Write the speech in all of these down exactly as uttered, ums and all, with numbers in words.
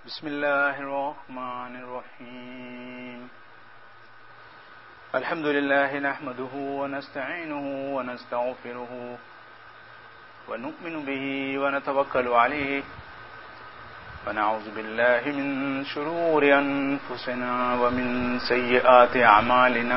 بسم الله الرحمن الرحيم الحمد لله نحمده ونستعينه ونستغفره ونؤمن به ونتوكل عليه ونعوذ بالله من شرور أنفسنا ومن سيئات أعمالنا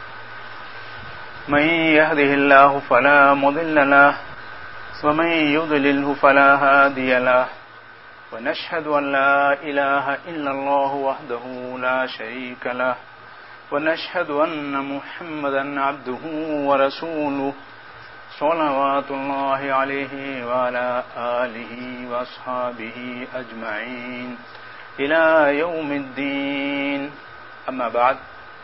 من يهده الله فلا مضل له ومن يضلله فلا هادي له ونشهد أن لا إله إلا الله وحده لا شريك له ونشهد أن محمدا عبده ورسوله صلوات الله عليه وعلى آله وأصحابه أجمعين إلى يوم الدين أما بعد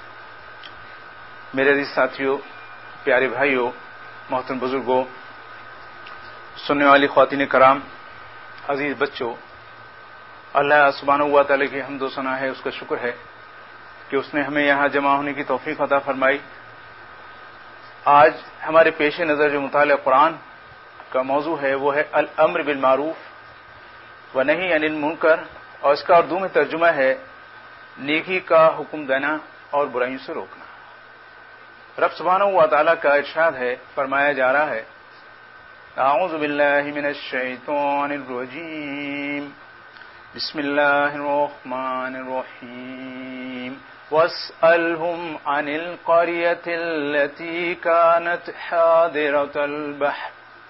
میرے عزیز ساتھیوں، پیارے بھائیوں، محترم بزرگوں، سننے والی خواتین کرام، عزیز بچوں، اللہ سبحانہ و تعالی کی حمد و ثنا ہے، اس کا شکر ہے کہ اس نے ہمیں یہاں جمع ہونے کی توفیق عطا فرمائی۔ آج ہمارے پیش نظر جو مطالعہ قرآن کا موضوع ہے وہ ہے الامر بالمعروف ونہی عن المنکر، اور اس کا اردو میں ترجمہ ہے نیکی کا حکم دینا اور برائیوں سے روکنا۔ رب سبحانہ و تعالی کا ارشاد ہے، فرمایا جا رہا ہے، اعوذ باللہ من الشیطان الرجیم، بسم اللہ الرحمن الرحیم، واسألهم عن القرية التي كانت حاضرة البحر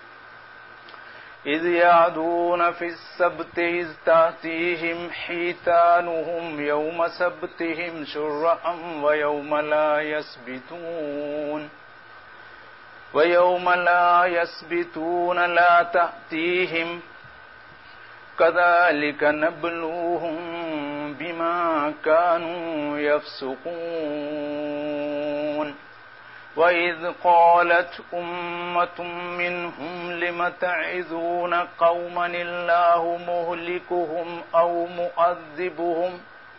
إذ يعدون في السبت إذ تأتيهم حيتانهم يوم سبتهم شرعا ويوم لا يسبتون وَيَوْمَ لَا يَسْبِتُونَ لَا تَأْتِيهِمْ كَذَلِكَ نَبْلُوهُمْ بِمَا كَانُوا يَفْسُقُونَ وَإِذْ قَالَتْ أُمَّةٌ مِّنْهُمْ لِمَ تَعِظُونَ قَوْمًا اللَّهُ مُهْلِكُهُمْ أَوْ مُعَذِّبُهُمْ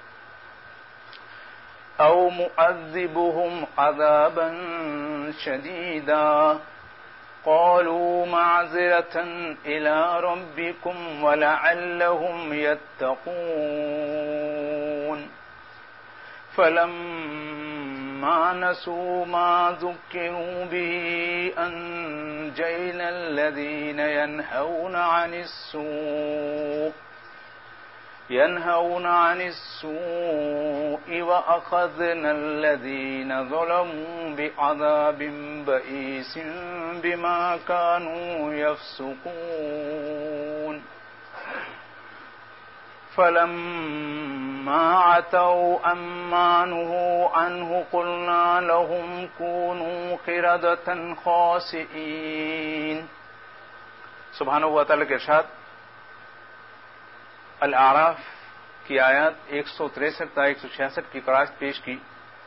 أَوْ مُعَذِّبُهُمْ عَذَابًا شَدِيدًا قَالُوا مَعْذِرَةً إِلَى رَبِّكُمْ وَلَعَلَّهُمْ يَتَّقُونَ فَلَمَّا نَسُوا مَا ذُكِّرُوا بِهِ أَنجَيْنَا الَّذِينَ يَنْهَوْنَ عَنِ السُّوءِ ينهون عن السوء وأخذنا الذين ظلموا بعذاب بئيس بما كانوا يفسقون فلما عتوا عما نهوا عنه قلنا لهم كونوا قردة خاسئين۔ سبحانہ و تعالی کے ارشاد، الاعراف کی آیات ایک سو تریسٹھ تا ایک سو چھیاسٹھ کی قرائت پیش کی۔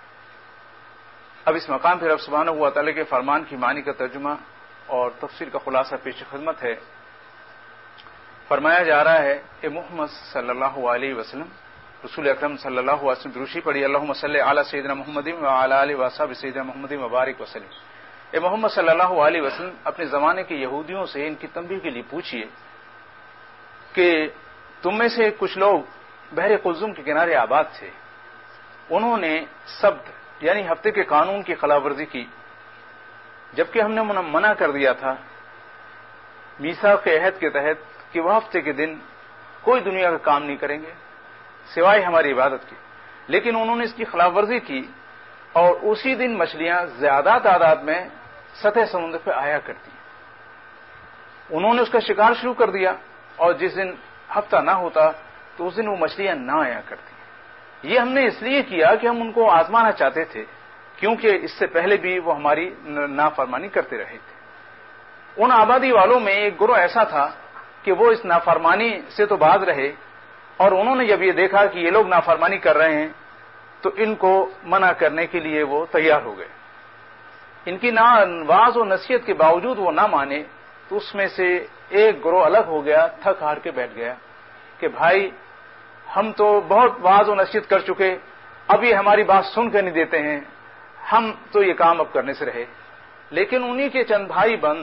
اب اس مقام پہ رب سبحانہ و تعالی کے فرمان کی معنی کا ترجمہ اور تفسیر کا خلاصہ پیش خدمت ہے۔ فرمایا جا رہا ہے، اے محمد صلی اللہ علیہ وسلم، رسول اکرم صلی اللہ علیہ وسلم دروشی پڑھی، اللہم صلی علی سیدنا محمد وعلی آلہ وصحبہ سیدنا محمد مبارک وسلم۔ اے محمد صلی اللہ علیہ وسلم، اپنے زمانے کے یہودیوں سے ان کی تنبیہ کے لیے پوچھیے کہ تم میں سے کچھ لوگ بحر قلزم کے کنارے آباد تھے، انہوں نے سبت یعنی ہفتے کے قانون کی خلاف ورزی کی، جبکہ ہم نے منع کر دیا تھا میثاق کے عہد کے تحت کہ وہ ہفتے کے دن کوئی دنیا کا کام نہیں کریں گے سوائے ہماری عبادت کی، لیکن انہوں نے اس کی خلاف ورزی کی اور اسی دن مچھلیاں زیادہ تعداد میں سطح سمندر پہ آیا کرتی، انہوں نے اس کا شکار شروع کر دیا اور جس دن ہفتہ نہ ہوتا تو اس دن وہ مچھلیاں نہ آیا کرتی۔ یہ ہم نے اس لیے کیا کہ ہم ان کو آزمانا چاہتے تھے، کیونکہ اس سے پہلے بھی وہ ہماری نافرمانی کرتے رہے تھے۔ ان آبادی والوں میں ایک گروہ ایسا تھا کہ وہ اس نافرمانی سے تو باز رہے، اور انہوں نے جب یہ دیکھا کہ یہ لوگ نافرمانی کر رہے ہیں تو ان کو منع کرنے کے لیے وہ تیار ہو گئے۔ ان کی واعظ و نصیحت کے باوجود وہ نہ مانے تو اس میں سے ایک گروہ الگ ہو گیا، تھک ہار کے بیٹھ گیا کہ بھائی ہم تو بہت واعظ و نصیحت کر چکے، اب یہ ہماری بات سن کر نہیں دیتے ہیں، ہم تو یہ کام اب کرنے سے رہے۔ لیکن انہی کے چند بھائی بند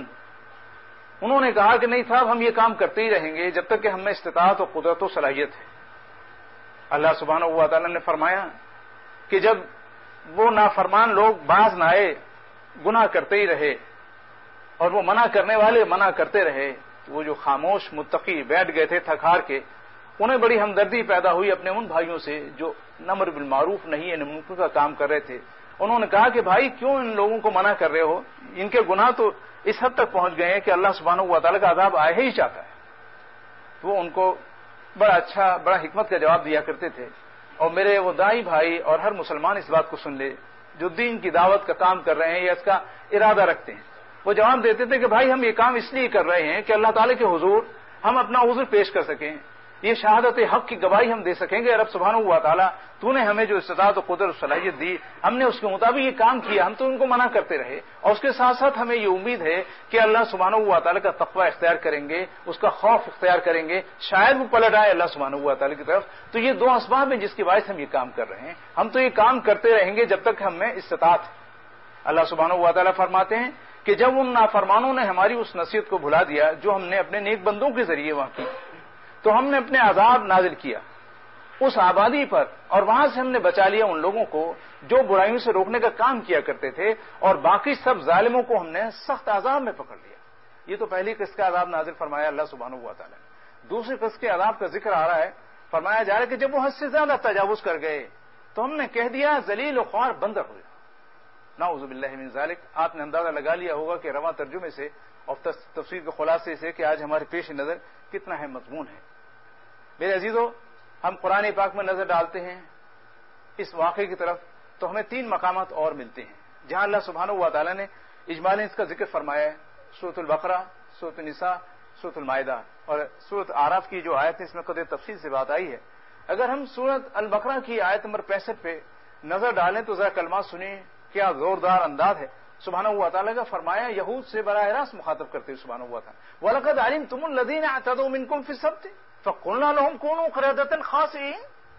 انہوں نے کہا کہ نہیں صاحب، ہم یہ کام کرتے ہی رہیں گے جب تک کہ ہم میں استطاعت و قدرت و صلاحیت ہے۔ اللہ سبحانہ و تعالی نے فرمایا کہ جب وہ نافرمان لوگ باز نہ آئے، گناہ کرتے ہی رہے اور وہ منع کرنے والے منع کرتے رہے، تو وہ جو خاموش متقی بیٹھ گئے تھے تھک ہار کے، انہیں بڑی ہمدردی پیدا ہوئی اپنے ان بھائیوں سے جو امر بالمعروف نہیں ہے نمونکر کا کام کر رہے تھے۔ انہوں نے کہا کہ بھائی کیوں ان لوگوں کو منع کر رہے ہو، ان کے گناہ تو اس حد تک پہنچ گئے ہیں کہ اللہ سبحانہ و تعالیٰ کا عذاب آئے ہی چاہتا ہے۔ تو وہ ان کو بڑا اچھا بڑا حکمت کا جواب دیا کرتے تھے۔ اور میرے وہ دائی بھائی اور ہر مسلمان اس بات کو سن لے جو دین کی دعوت کا کام کر رہے ہیں یا اس کا ارادہ رکھتے ہیں، وہ جواب دیتے تھے کہ بھائی ہم یہ کام اس لیے کر رہے ہیں کہ اللہ تعالیٰ کے حضور ہم اپنا عذر پیش کر سکیں، یہ شہادت حق کی گواہی ہم دے سکیں گے رب سبحانہ و تعالیٰ تو نے ہمیں جو استطاعت و قدرت و صلاحیت دی، ہم نے اس کے مطابق یہ کام کیا، ہم تو ان کو منع کرتے رہے، اور اس کے ساتھ ساتھ ہمیں یہ امید ہے کہ اللہ سبحانہ و تعالیٰ کا تقوی اختیار کریں گے، اس کا خوف اختیار کریں گے، شاید وہ پلٹ آئے اللہ سبحانہ و تعالیٰ کی طرف۔ تو یہ دو اسباب ہیں جس کی باعث ہم یہ کام کر رہے ہیں، ہم تو یہ کام کرتے رہیں گے جب تک ہم میں استطاعت ہے۔ اللہ سبحانہ و تعالیٰ فرماتے ہیں کہ جب ان نافرمانوں نے ہماری اس نصیحت کو بھلا دیا جو ہم نے اپنے نیک بندوں کے ذریعے وہاں کی، تو ہم نے اپنے عذاب نازل کیا اس آبادی پر، اور وہاں سے ہم نے بچا لیا ان لوگوں کو جو برائیوں سے روکنے کا کام کیا کرتے تھے، اور باقی سب ظالموں کو ہم نے سخت عذاب میں پکڑ لیا۔ یہ تو پہلی قسط کا عذاب نازل فرمایا اللہ سبحانہ و تعالیٰ نے۔ دوسری قسط کے عذاب کا ذکر آ رہا ہے، فرمایا جا رہا ہے کہ جب وہ حد سے زیادہ تجاوز کر گئے تو ہم نے کہہ دیا ذلیل و خوار بندر ہو جا۔ نعوذ باللہ من ذالک۔ آپ نے اندازہ لگا لیا ہوگا کہ رواں ترجمے سے اور تفسیر کے خلاصے سے کہ آج ہمارے پیش نظر کتنا ہے مضمون ہے۔ میرے عزیزو، ہم قرآن پاک میں نظر ڈالتے ہیں اس واقعے کی طرف تو ہمیں تین مقامات اور ملتے ہیں جہاں اللہ سبحانہ و تعالیٰ نے اجمالاً اس کا ذکر فرمایا ہے۔ سورۃ البقرہ، سورۃ النساء، سورۃ المائدہ اور سورۃ اعراف کی جو آیت ہے اس میں قدر تفصیل سے بات آئی ہے۔ اگر ہم سورۃ البقرہ کی آیت نمبر پینسٹھ پہ نظر ڈالیں تو ذرا کلمات سنیں، کیا زوردار انداز ہے۔ سبحانہ و تعالیٰ کا فرمایا یہود سے براہ راست مخاطب کرتے ہوئے سبحانہ و تعالیٰ، وَلَقَدْ عَلِمْتُمُ الَّذِينَ اعْتَدَوْا مِنكُمْ فِي السَّبْتِ فَقُلْنَا لَهُمْ كُونُوا قِرَدَةً خَاسِئِينَ۔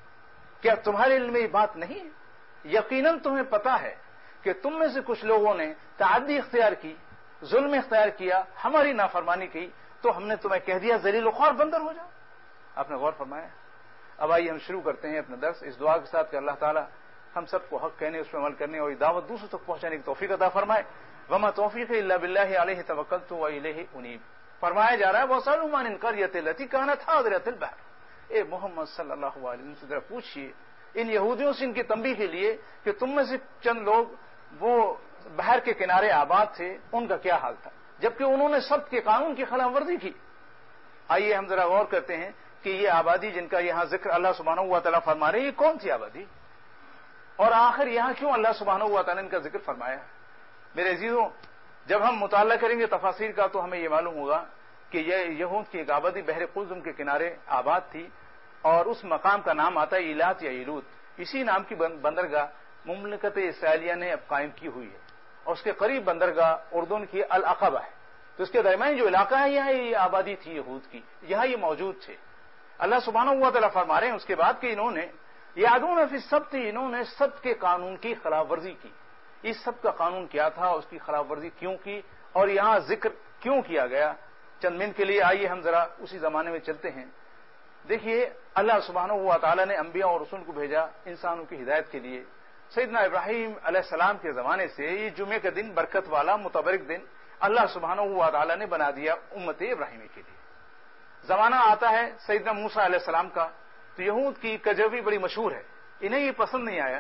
کیا تمہارے علم میں یہ بات نہیں ہے؟ یقیناً تمہیں پتا ہے کہ تم میں سے کچھ لوگوں نے تعدی اختیار کی، ظلم اختیار کیا، ہماری نافرمانی کی، تو ہم نے تمہیں کہہ دیا ذلیل و خوار بندر ہو جاؤ۔ آپ نے غور فرمایا۔ اب آئیے ہم شروع کرتے ہیں اپنا درس اس دعا کے ساتھ کہ اللہ تعالیٰ ہم سب کو حق کہنے، اس پہ عمل کرنے اور دعوت دوسروں تک پہنچانے کی توفیق عطا فرمائے۔ وما توفیق الا باللہ علیہ توکلت والیہ انیب۔ فرمایا جا رہا ہے وَاسْأَلُوا مَنِ الْقَرْيَةِ الَّتِي كَانَتْ حَاضِرَةَ الْبَحْرِ۔ اے محمد صلی اللہ علیہ وسلم سے ذرا پوچھیے ان یہودیوں سے ان کی تنبیہ کے لیے کہ تم میں سے چند لوگ وہ بحر کے کنارے آباد تھے، ان کا کیا حال تھا جبکہ انہوں نے سب کے قانون کی خلاف ورزی کی۔ آئیے ہم ذرا غور کرتے ہیں کہ یہ آبادی جن کا یہاں ذکر اللہ سبحانہ و تعالیٰ فرما رہے ہیں، یہ کون سی آبادی، اور آخر یہاں کیوں اللہ سبحانہ و تعالیٰ نے ان کا ذکر فرمایا؟ میرے عزیزوں، جب ہم مطالعہ کریں گے تفاسیر کا تو ہمیں یہ معلوم ہوگا کہ یہ یہود کی ایک آبادی بحر قلزم کے کنارے آباد تھی، اور اس مقام کا نام آتا ہے ایلات یا ایلوت۔ اسی نام کی بندرگاہ مملکت اسرائیلیہ نے اب قائم کی ہوئی ہے، اور اس کے قریب بندرگاہ اردن کی العقبہ ہے۔ تو اس کے درمیان جو علاقہ ہے یہاں یہ آبادی تھی یہود کی، یہاں یہ موجود تھے۔ اللہ سبحانہ و تعالیٰ فرما رہے ہیں اس کے بعد کہ انہوں نے یادون فی السبت، انہوں نے سبت کے قانون کی خلاف ورزی کی۔ اس سبت کا قانون کیا تھا، اس کی خلاف ورزی کیوں کی، اور یہاں ذکر کیوں کیا گیا؟ چند منٹ کے لیے آئیے ہم ذرا اسی زمانے میں چلتے ہیں۔ دیکھیے اللہ سبحانہ و تعالیٰ نے انبیاء اور رسول کو بھیجا انسانوں کی ہدایت کے لیے۔ سیدنا ابراہیم علیہ السلام کے زمانے سے یہ جمعے کا دن برکت والا متبرک دن اللہ سبحانہ و تعالیٰ نے بنا دیا امت ابراہیمی کے لیے۔ زمانہ آتا ہے سیدنا موسیٰ علیہ السلام کا، تو یہود کی کجروی بڑی مشہور ہے، انہیں یہ پسند نہیں آیا۔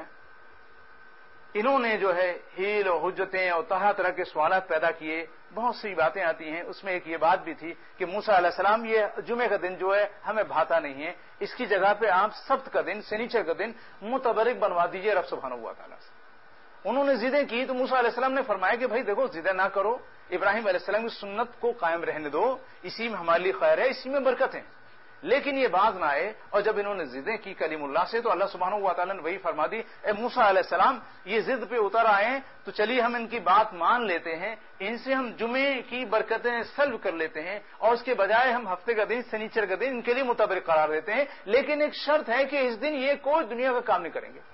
انہوں نے جو ہے ہیل اور حجتیں اور طرح طرح کے سوالات پیدا کیے، بہت سی باتیں آتی ہیں۔ اس میں ایک یہ بات بھی تھی کہ موسیٰ علیہ السلام یہ جمعے کا دن جو ہے ہمیں بھاتا نہیں ہے، اس کی جگہ پہ آپ سبت کا دن، سنیچر کا دن متبرک بنوا دیجئے رب سبحانہ و تعالیٰ سے۔ انہوں نے ضدیں کی تو موسیٰ علیہ السلام نے فرمایا کہ بھائی دیکھو ضدیں نہ کرو، ابراہیم علیہ السلام کی سنت کو قائم رہنے دو، اسی میں ہمارے لیے خیر ہے، اسی میں برکت ہے۔ لیکن یہ باز نہ آئے، اور جب انہوں نے ضدیں کی کلیم اللہ سے تو اللہ سبحانہ و تعالیٰ نے وہی فرما دی، اے موسیٰ علیہ السلام یہ ضد پہ اتر آئے تو چلیے ہم ان کی بات مان لیتے ہیں، ان سے ہم جمعے کی برکتیں سلب کر لیتے ہیں، اور اس کے بجائے ہم ہفتے کا دن، سنیچر کا دن ان کے لیے متبرک قرار دیتے ہیں، لیکن ایک شرط ہے کہ اس دن یہ کوئی دنیا کا کام نہیں کریں گے۔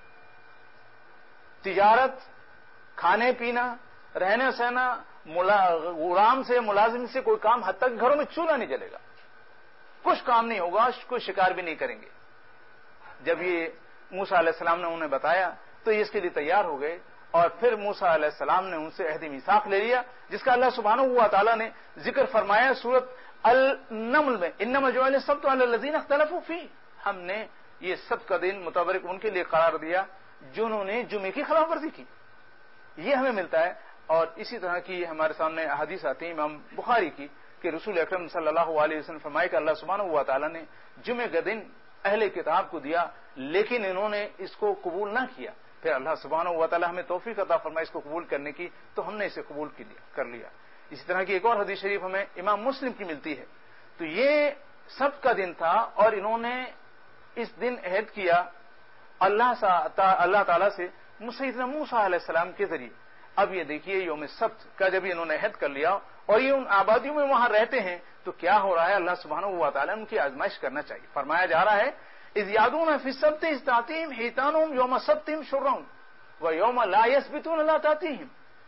تجارت، کھانے پینا، رہنا سہنا، غلام سے ملازم سے کوئی کام، حد تک گھروں میں چولہا نہیں جلے گا، کچھ کام نہیں ہوگا، کوئی شکار بھی نہیں کریں گے۔ جب یہ موسیٰ علیہ السلام نے انہیں بتایا تو یہ اس کے لیے تیار ہو گئے، اور پھر موسیٰ علیہ السلام نے ان سے عہد میثاق لے لیا، جس کا اللہ سبحانہ و تعالیٰ نے ذکر فرمایا سورۃ النمل میں، انما جعل السبت علی الذین اختلفوا فیہ، ہم نے یہ سبت کا دن متبرک ان کے لیے قرار دیا جنہوں نے جمعے کی خلاف ورزی کی، یہ ہمیں ملتا ہے۔ اور اسی طرح کی ہمارے سامنے احادیث آتی ہیں امام بخاری کی کہ رسول اکرم صلی اللہ علیہ وسلم فرمائے کہ اللہ سبحانہ و تعالیٰ نے جمعے کا دن اہل کتاب کو دیا، لیکن انہوں نے اس کو قبول نہ کیا، پھر اللہ سبحانہ و تعالیٰ ہمیں توفیق عطا فرمائے اس کو قبول کرنے کی، تو ہم نے اسے قبول کر لیا۔ اسی طرح کی ایک اور حدیث شریف ہمیں امام مسلم کی ملتی ہے، تو یہ سبت کا دن تھا اور انہوں نے اس دن عہد کیا اللہ اللہ تعالیٰ سے سیدنا موسیٰ علیہ السلام کے ذریعے۔ اب یہ دیکھیے یوم سبت کا جب انہوں نے عہد کر لیا اور یہ ان آبادیوں میں وہاں رہتے ہیں تو کیا ہو رہا ہے، اللہ سبحانہ و تعالیٰ ان کی آزمائش کرنا چاہیے۔ فرمایا جا رہا ہے اذ یادون فی السبت اذ تأتیہم حیتانہم یوم سبتہم شرعا ویوم لا یثبتون لا تأتیہم،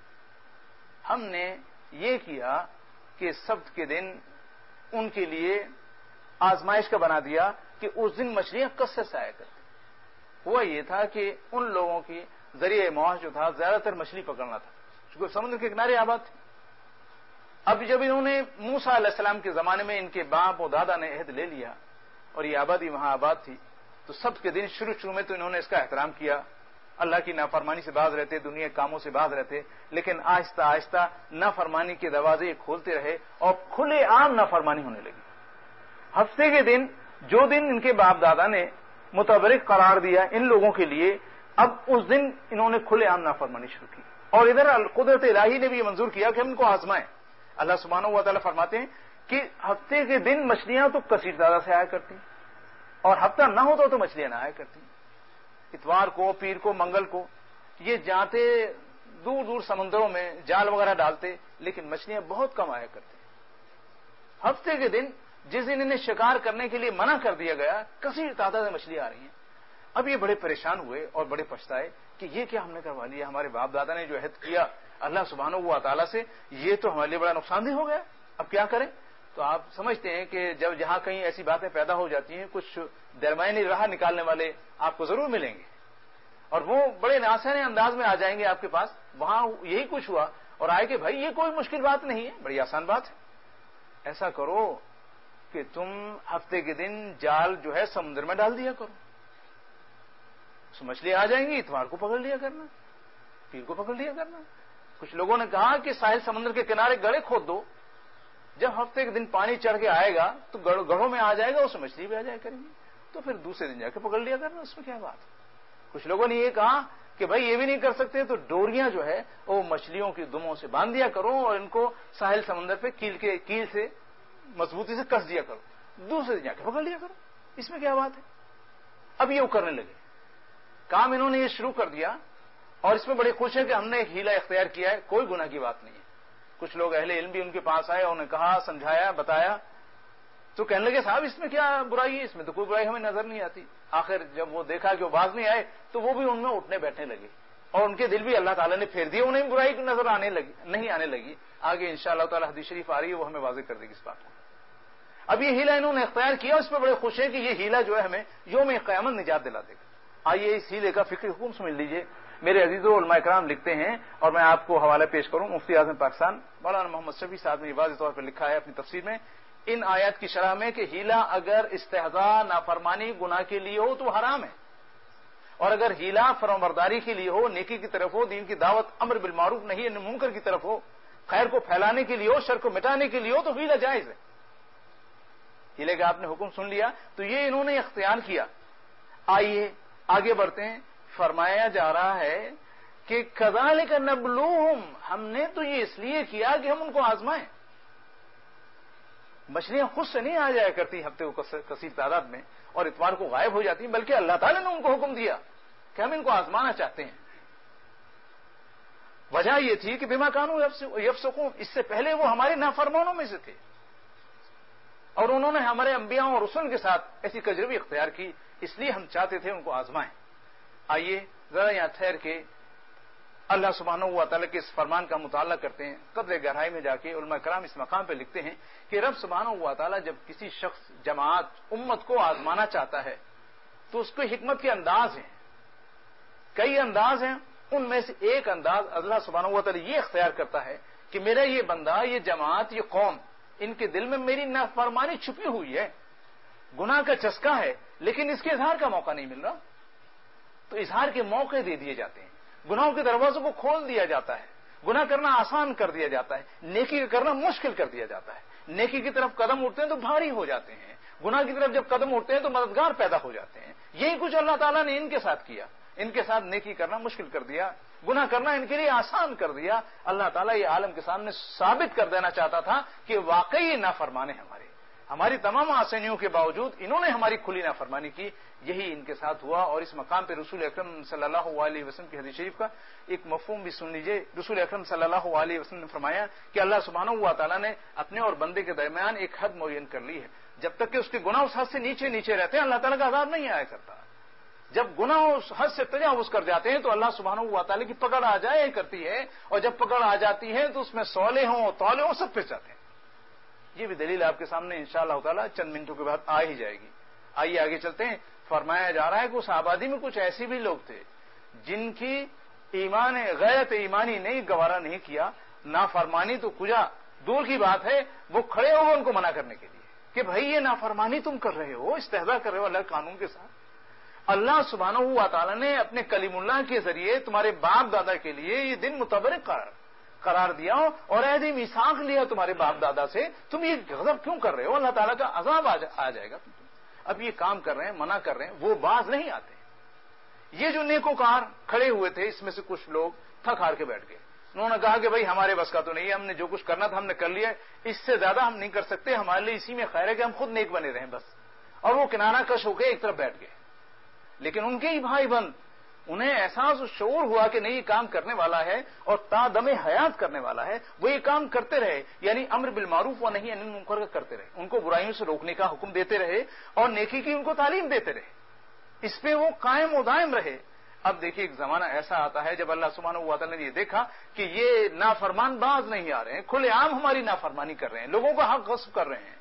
ہم نے یہ کیا کہ سبت کے دن ان کے لیے آزمائش کا بنا دیا کہ اس دن مچھلیاں کثرت سے آیا کرتی۔ ہوا یہ تھا کہ ان لوگوں کی ذریعہ معاش جو تھا زیادہ تر مچھلی پکڑنا تھا، چونکہ سمندر کے کنارے آباد تھے۔ اب جب انہوں نے موسیٰ علیہ السلام کے زمانے میں ان کے باپ و دادا نے عہد لے لیا اور یہ آبادی وہاں آباد تھی، تو سبت کے دن شروع شروع میں تو انہوں نے اس کا احترام کیا، اللہ کی نافرمانی سے باز رہتے، دنیا کے کاموں سے باز رہتے، لیکن آہستہ آہستہ نافرمانی کے دروازے کھولتے رہے اور کھلے عام نافرمانی ہونے لگی۔ ہفتے کے دن جو دن ان کے باپ دادا نے متبرک قرار دیا ان لوگوں کے لیے، اب اس دن انہوں نے کھلے عام نافرمانی شروع کی، اور ادھر قدرت الہی نے بھی یہ منظور کیا کہ ہم ان کو آزمائیں۔ اللہ سبحانہ و تعالیٰ فرماتے ہیں کہ ہفتے کے دن مچھلیاں تو کثیر تعداد سے آیا کرتی، اور ہفتہ نہ ہوتا تو مچھلیاں نہ آیا کرتی۔ اتوار کو، پیر کو، منگل کو یہ جاتے دور دور سمندروں میں جال وغیرہ ڈالتے، لیکن مچھلیاں بہت کم آیا کرتی۔ ہفتے کے دن جس دن انہیں شکار کرنے کے لیے منع کر دیا گیا، کثیر تعداد میں مچھلیاں آ رہی ہیں۔ اب یہ بڑے پریشان ہوئے اور بڑے پچھتائے کہ یہ کیا ہم نے کروا لیا، ہمارے باپ دادا نے جو عہد کیا اللہ سبحانہ و تعالیٰ سے، یہ تو ہمارے لیے بڑا نقصان دہ ہو گیا، اب کیا کریں؟ تو آپ سمجھتے ہیں کہ جب جہاں کہیں ایسی باتیں پیدا ہو جاتی ہیں، کچھ درمیانی راہ نکالنے والے آپ کو ضرور ملیں گے، اور وہ بڑے آسان انداز میں آ جائیں گے آپ کے پاس۔ وہاں یہی کچھ ہوا اور آئے کہ بھائی یہ کوئی مشکل بات نہیں ہے، بڑی آسان بات ہے، ایسا کرو کہ تم ہفتے کے دن جال جو ہے سمندر میں ڈال دیا کرو، اس مچھلی آ جائیں گی، اتوار کو پکڑ لیا کرنا، پیر کو پکڑ لیا کرنا۔ کچھ لوگوں نے کہا کہ ساحل سمندر کے کنارے گڑھے کھود دو، جب ہفتے کے دن پانی چڑھ کے آئے گا تو گڑھوں میں آ جائے گا، اس میں مچھلی بھی آ جائے کریں گی، تو پھر دوسرے دن جا کے پکڑ لیا کرنا، اس میں کیا بات ہے۔ کچھ لوگوں نے یہ کہا کہ بھائی یہ بھی نہیں کر سکتے تو ڈوریاں جو ہے وہ مچھلیوں کی دموں سے باندھ دیا کرو اور ان کو ساحل سمندر پہ کیل کے کیل سے مضبوطی سے کس دیا کرو، دوسرے دن جا کے پکڑ لیا کرو، اس میں کیا بات ہے۔ اب یہ کرنے لگے، کام انہوں نے یہ شروع کر دیا، اور اس میں بڑے خوش ہیں کہ ہم نے ایک ہیلا اختیار کیا ہے، کوئی گناہ کی بات نہیں ہے۔ کچھ لوگ اہل علم بھی ان کے پاس آئے اور انہوں نے کہا، سمجھایا، بتایا، تو کہنے لگے صاحب اس میں کیا برائی ہے، اس میں تو کوئی برائی ہمیں نظر نہیں آتی۔ آخر جب وہ دیکھا کہ وہ باز نہیں آئے تو وہ بھی ان میں اٹھنے بیٹھنے لگے، اور ان کے دل بھی اللہ تعالیٰ نے پھیر دیے، انہیں برائی نظر آنے لگی نہیں آنے لگی۔ آگے انشاءاللہ تعالیٰ حدیث شریف آ رہی ہے، وہ ہمیں واضح کر دے گی اس بات کو۔ اب یہ ہیلا انہوں نے اختیار کیا، اس پہ بڑے خوش ہیں کہ یہ ہیلا جو ہے ہمیں یوم قیامت نجات دلا دے گا۔ آئیے اس ہیلے کا فکر حکم سمجھ لیجئے۔ میرے عزیزو، علماء کرام لکھتے ہیں، اور میں آپ کو حوالہ پیش کروں، مفتی اعظم پاکستان مولانا محمد شفیع صاحب نے واضح طور پر لکھا ہے اپنی تفسیر میں ان آیات کی شرح میں کہ ہیلا اگر استہزاء، نافرمانی، گناہ کے لیے ہو تو حرام ہے، اور اگر ہیلا فرمانبرداری کے لیے ہو، نیکی کی طرف ہو، دین کی دعوت، امر بالمعروف نہی عن المنکر کی طرف ہو، خیر کو پھیلانے کے لیے ہو، شر کو مٹانے کے لیے ہو، تو ہیلا جائز ہے۔ ہیلے کا آپ نے حکم سن لیا، تو یہ انہوں نے اختیار کیا۔ آئیے آگے بڑھتے ہیں۔ فرمایا جا رہا ہے کہ کذالک نبلوہم، ہم نے تو یہ اس لیے کیا کہ ہم ان کو آزمائیں۔ مچھلیاں خود سے نہیں آ جایا کرتی ہفتے کو کثیر تعداد میں اور اتوار کو غائب ہو جاتی، بلکہ اللہ تعالیٰ نے ان کو حکم دیا کہ ہم ان کو آزمانا چاہتے ہیں۔ وجہ یہ تھی کہ بما کانوا یفسقون، اس سے پہلے وہ ہمارے نافرمانوں میں سے تھے، اور انہوں نے ہمارے انبیاء اور رسول کے ساتھ ایسی کجروی اختیار کی، اس لیے ہم چاہتے تھے ان کو آزمائیں۔ آئیے ذرا یہاں ٹھہر کے اللہ سبحانہ و تعالیٰ کے اس فرمان کا مطالعہ کرتے ہیں۔ قدر گہرائی میں جا کے علماء کرام اس مقام پہ لکھتے ہیں کہ رب سبحانہ و تعالیٰ جب کسی شخص، جماعت، امت کو آزمانا چاہتا ہے تو اس کو حکمت کے انداز ہیں، کئی انداز ہیں، ان میں سے ایک انداز اللہ سبحانہ و تعالی یہ اختیار کرتا ہے کہ میرا یہ بندہ، یہ جماعت، یہ قوم، ان کے دل میں میری نافرمانی چھپی ہوئی ہے، گناہ کا چسکا ہے، لیکن اس کے اظہار کا موقع نہیں مل رہا، تو اظہار کے موقع دے دیے جاتے ہیں، گناہوں کے دروازوں کو کھول دیا جاتا ہے، گناہ کرنا آسان کر دیا جاتا ہے، نیکی کا کرنا مشکل کر دیا جاتا ہے، نیکی کی طرف قدم اٹھتے ہیں تو بھاری ہو جاتے ہیں، گناہ کی طرف جب قدم اٹھتے ہیں تو مددگار پیدا ہو جاتے ہیں۔ یہی کچھ اللہ تعالیٰ نے ان کے ساتھ کیا، ان کے ساتھ نیکی کرنا مشکل کر دیا، گناہ کرنا ان کے لیے آسان کر دیا۔ اللہ تعالیٰ یہ عالم کے سامنے ثابت کر دینا چاہتا تھا کہ واقعی یہ نافرمان ہے، ہمارے ہماری تمام آسانیوں کے باوجود انہوں نے ہماری کھلی نافرمانی کی، یہی ان کے ساتھ ہوا۔ اور اس مقام پہ رسول اکرم صلی اللہ علیہ وسلم کی حدیث شریف کا ایک مفہوم بھی سن لیجئے۔ رسول اکرم صلی اللہ علیہ وسلم نے فرمایا کہ اللہ سبحانہ و تعالیٰ نے اپنے اور بندے کے درمیان ایک حد معین کر لی ہے، جب تک کہ اس کے گناہ اس حد سے نیچے نیچے رہتے ہیں اللہ تعالیٰ کا عذاب نہیں آیا کرتا۔ جب گناہ اس حد سے تجاوز کر جاتے ہیں تو اللہ سبحانہ و تعالیٰ کی پکڑ آ جائے کرتی ہے، اور جب پکڑ آ جاتی ہے تو اس میں سولے ہوں تولے ہوں سب پھنس جاتے ہیں۔ یہ بھی دلیل آپ کے سامنے انشاءاللہ تعالیٰ چند منٹوں کے بعد آ ہی جائے گی۔ آئیے آگے چلتے ہیں۔ فرمایا جا رہا ہے کہ اس آبادی میں کچھ ایسے بھی لوگ تھے جن کی ایمان غیرت ایمانی نے گوارا نہیں کیا، نافرمانی تو کجا دور کی بات ہے، وہ کھڑے ہو ان کو منع کرنے کے لیے کہ بھائی یہ نافرمانی تم کر رہے ہو، استہزاء کر رہے ہو اللہ کے قانون کے ساتھ۔ اللہ سبحانہ و تعالیٰ نے اپنے کلیم اللہ کے ذریعے تمہارے باپ دادا کے لیے یہ دن متبرک قرار قرار دیا اور عہد میثاق لیا تمہارے باپ دادا سے، تم یہ غضب کیوں کر رہے ہو؟ اللہ تعالیٰ کا عذاب آ جائے گا۔ اب یہ کام کر رہے ہیں، منع کر رہے ہیں، وہ باز نہیں آتے۔ یہ جو نیکوکار کھڑے ہوئے تھے اس میں سے کچھ لوگ تھک ہار کے بیٹھ گئے، انہوں نے کہا کہ بھائی ہمارے بس کا تو نہیں ہے، ہم نے جو کچھ کرنا تھا ہم نے کر لیا، اس سے زیادہ ہم نہیں کر سکتے، ہمارے لیے اسی میں خیر ہے کہ ہم خود نیک بنے رہیں بس۔ اور وہ کنارہ کش ہو کے ایک طرف بیٹھ گئے۔ لیکن ان کے ہی بھائی بند، انہیں احساس و شعور ہوا کہ نہیں یہ کام کرنے والا ہے اور تا دم حیات کرنے والا ہے، وہ یہ کام کرتے رہے، یعنی امر بالمعروف و نہی عن المنکر کا کرتے رہے، ان کو برائیوں سے روکنے کا حکم دیتے رہے اور نیکی کی ان کو تعلیم دیتے رہے، اس پہ وہ قائم و دائم رہے۔ اب دیکھیے ایک زمانہ ایسا آتا ہے جب اللہ سبحانہ و تعالیٰ نے یہ دیکھا کہ یہ نافرمان باز نہیں آ رہے ہیں، کھلے عام ہماری نافرمانی کر رہے ہیں، لوگوں کا حق غصب کر رہے ہیں،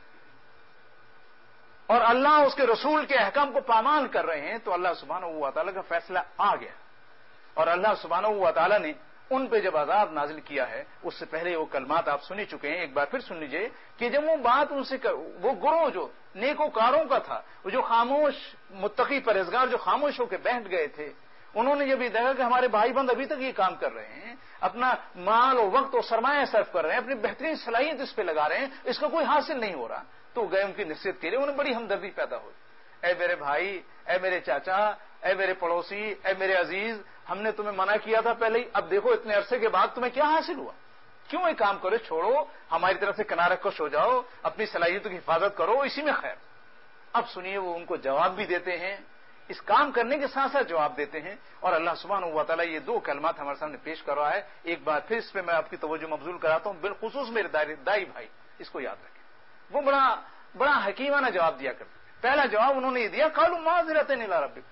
اور اللہ اس کے رسول کے احکام کو پامال کر رہے ہیں، تو اللہ سبحانہ و تعالیٰ کا فیصلہ آ گیا، اور اللہ سبحانہ و تعالیٰ نے ان پہ جب عذاب نازل کیا ہے، اس سے پہلے وہ کلمات آپ سنی چکے ہیں، ایک بار پھر سن لیجئے کہ جب وہ بات ان سے وہ گروہ جو نیکوکاروں کا تھا، وہ جو خاموش متقی پرہیزگار جو خاموش ہو کے بیٹھ گئے تھے، انہوں نے جب یہ دیکھا کہ ہمارے بھائی بند ابھی تک یہ کام کر رہے ہیں، اپنا مال اور وقت اور سرمایہ صرف کر رہے ہیں، اپنی بہترین صلاحیت اس پہ لگا رہے ہیں، اس کا کوئی حاصل نہیں ہو رہا، تو گئے ان کی نصیحت کے لیے، انہیں بڑی ہمدردی پیدا ہوئی۔ اے میرے بھائی، اے میرے چاچا، اے میرے پڑوسی، اے میرے عزیز، ہم نے تمہیں منع کیا تھا پہلے ہی، اب دیکھو اتنے عرصے کے بعد تمہیں کیا حاصل ہوا، کیوں یہ کام کرو، چھوڑو، ہماری طرف سے کنارہ کش ہو جاؤ، اپنی صلاحیتوں کی حفاظت کرو، اسی میں خیر۔ اب سنیے وہ ان کو جواب بھی دیتے ہیں، اس کام کرنے کے ساتھ ساتھ جواب دیتے ہیں، اور اللہ سبحانہ و تعالیٰ یہ دو کلمات ہمارے سامنے پیش کر رہا ہے۔ ایک بار پھر اس پہ میں آپ کی توجہ مبذول کراتا ہوں، بالخصوص میرے دائی بھائی اس کو یاد رکھیں، وہ بڑا بڑا حکیمانہ جواب دیا کرتے۔ پہلا جواب انہوں نے یہ دیا، قالوا معذرۃ الی ربکم،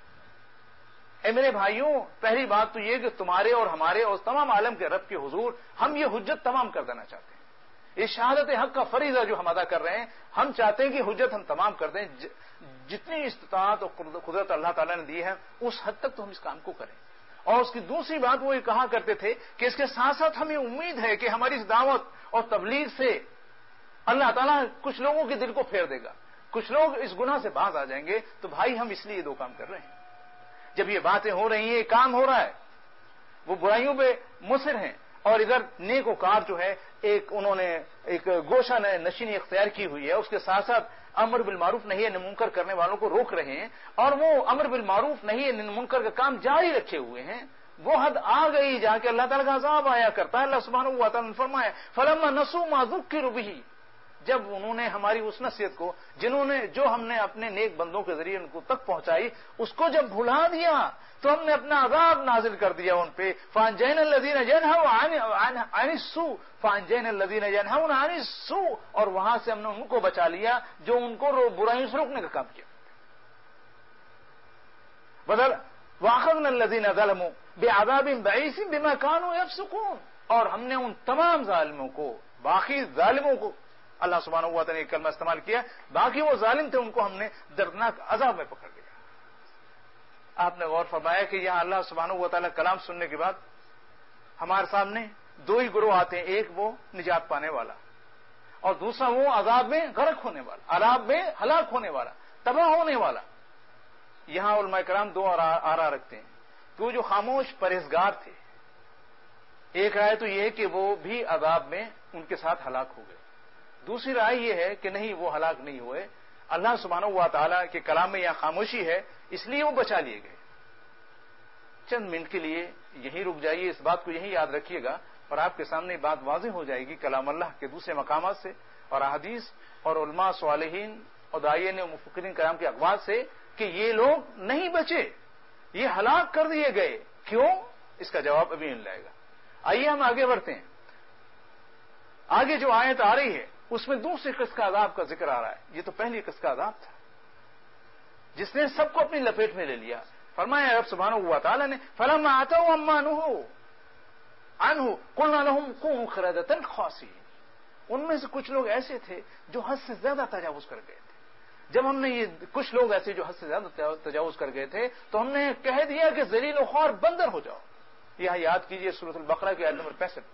اے میرے بھائیوں، پہلی بات تو یہ کہ تمہارے اور ہمارے اور تمام عالم کے رب کے حضور ہم یہ حجت تمام کر دینا چاہتے ہیں، یہ شہادت حق کا فریضہ جو ہم ادا کر رہے ہیں، ہم چاہتے ہیں کہ حجت ہم تمام کر دیں، جتنی استطاعت اور قدرت اللہ تعالیٰ نے دی ہے اس حد تک تو ہم اس کام کو کریں۔ اور اس کی دوسری بات وہ یہ کہا کرتے تھے کہ اس کے ساتھ ساتھ ہمیں امید ہے کہ ہماری اس دعوت اور تبلیغ سے اللہ تعالیٰ کچھ لوگوں کے دل کو پھیر دے گا، کچھ لوگ اس گناہ سے باز آ جائیں گے، تو بھائی ہم اس لیے دو کام کر رہے ہیں۔ جب یہ باتیں ہو رہی ہیں، یہ کام ہو رہا ہے، وہ برائیوں پہ مصر ہیں، اور ادھر نیک وکار جو ہے ایک انہوں نے ایک گوشہ نشینی اختیار کی ہوئی ہے، اس کے ساتھ ساتھ امر بالمعروف نہی عن المنکر کرنے والوں کو روک رہے ہیں، اور وہ امر بالمعروف نہی عن المنکر کا کام جاری رکھے ہوئے ہیں۔ وہ حد آ گئی جا کے اللہ تعالیٰ کا عذاب آیا کرتا ہے۔ اللہ سبحانہ و تعالیٰ نے فرمایا فلما نسوا ما ذکروا به، جب انہوں نے ہماری اس نصیحت کو جنہوں نے جو ہم نے اپنے نیک بندوں کے ذریعے ان کو تک پہنچائی، اس کو جب بھلا دیا تو ہم نے اپنا عذاب نازل کر دیا ان پہ۔ فانجینا الذین ینہون عن السوء فانجینا الذین ینہون عن السوء، اور وہاں سے ہم نے ان کو بچا لیا جو ان کو برائیوں سے روکنے کا کام کیا۔ بدل واخذنا الذین ظلموا بعذاب بئیس بما كانوا یفسقون، اور ہم نے ان تمام ظالموں کو، باقی ظالموں کو اللہ سبحانہ و تعالیٰ نے ایک کلمہ استعمال کیا، باقی وہ ظالم تھے ان کو ہم نے دردناک عذاب میں پکڑ لیا۔ آپ نے غور فرمایا کہ یہاں اللہ سبحانہ و تعالیٰ کلام سننے کے بعد ہمارے سامنے دو ہی گروہ آتے ہیں، ایک وہ نجات پانے والا اور دوسرا وہ عذاب میں غرق ہونے والا، عذاب میں ہلاک ہونے والا، تباہ ہونے والا۔ یہاں علماء کرام دو آرا رکھتے ہیں کہ وہ جو خاموش پرہیزگار تھے، ایک رائے تو یہ ہے کہ وہ بھی عذاب میں ان کے ساتھ ہلاک ہو گئے، دوسری رائے یہ ہے کہ نہیں، وہ ہلاک نہیں ہوئے، اللہ سبحانہ و تعالیٰ کے کلام میں یہاں خاموشی ہے اس لیے وہ بچا لیے گئے۔ چند منٹ کے لیے یہیں رک جائیے، اس بات کو یہیں یاد رکھیے گا اور آپ کے سامنے بات واضح ہو جائے گی کلام اللہ کے دوسرے مقامات سے اور احادیث اور علماء صالحین اور داعیین و مفکرین کرام کے اقوال سے کہ یہ لوگ نہیں بچے، یہ ہلاک کر دیے گئے۔ کیوں؟ اس کا جواب ابھی مل جائے گا۔ آئیے ہم آگے بڑھتے ہیں۔ آگے جو آیت آ رہی ہے اس میں دوسری قسم کا عذاب کا ذکر آ رہا ہے، یہ تو پہلی قسم کا عذاب تھا جس نے سب کو اپنی لپیٹ میں لے لیا۔ فرمایا رب سبحانہ و تعالی نے فلما اتوا عما نهوا عنه قلنا لهم كونوا قردة خاسئين، ان میں سے کچھ لوگ ایسے تھے جو حد سے زیادہ تجاوز کر گئے تھے۔ جب ہم نے یہ کچھ لوگ ایسے جو حد سے زیادہ تجاوز کر گئے تھے تو ہم نے کہہ دیا کہ ذلیل و خوار بندر ہو جاؤ۔ یہ یاد کیجئے سورۃ البقرہ کی آیت نمبر پینسٹھ۔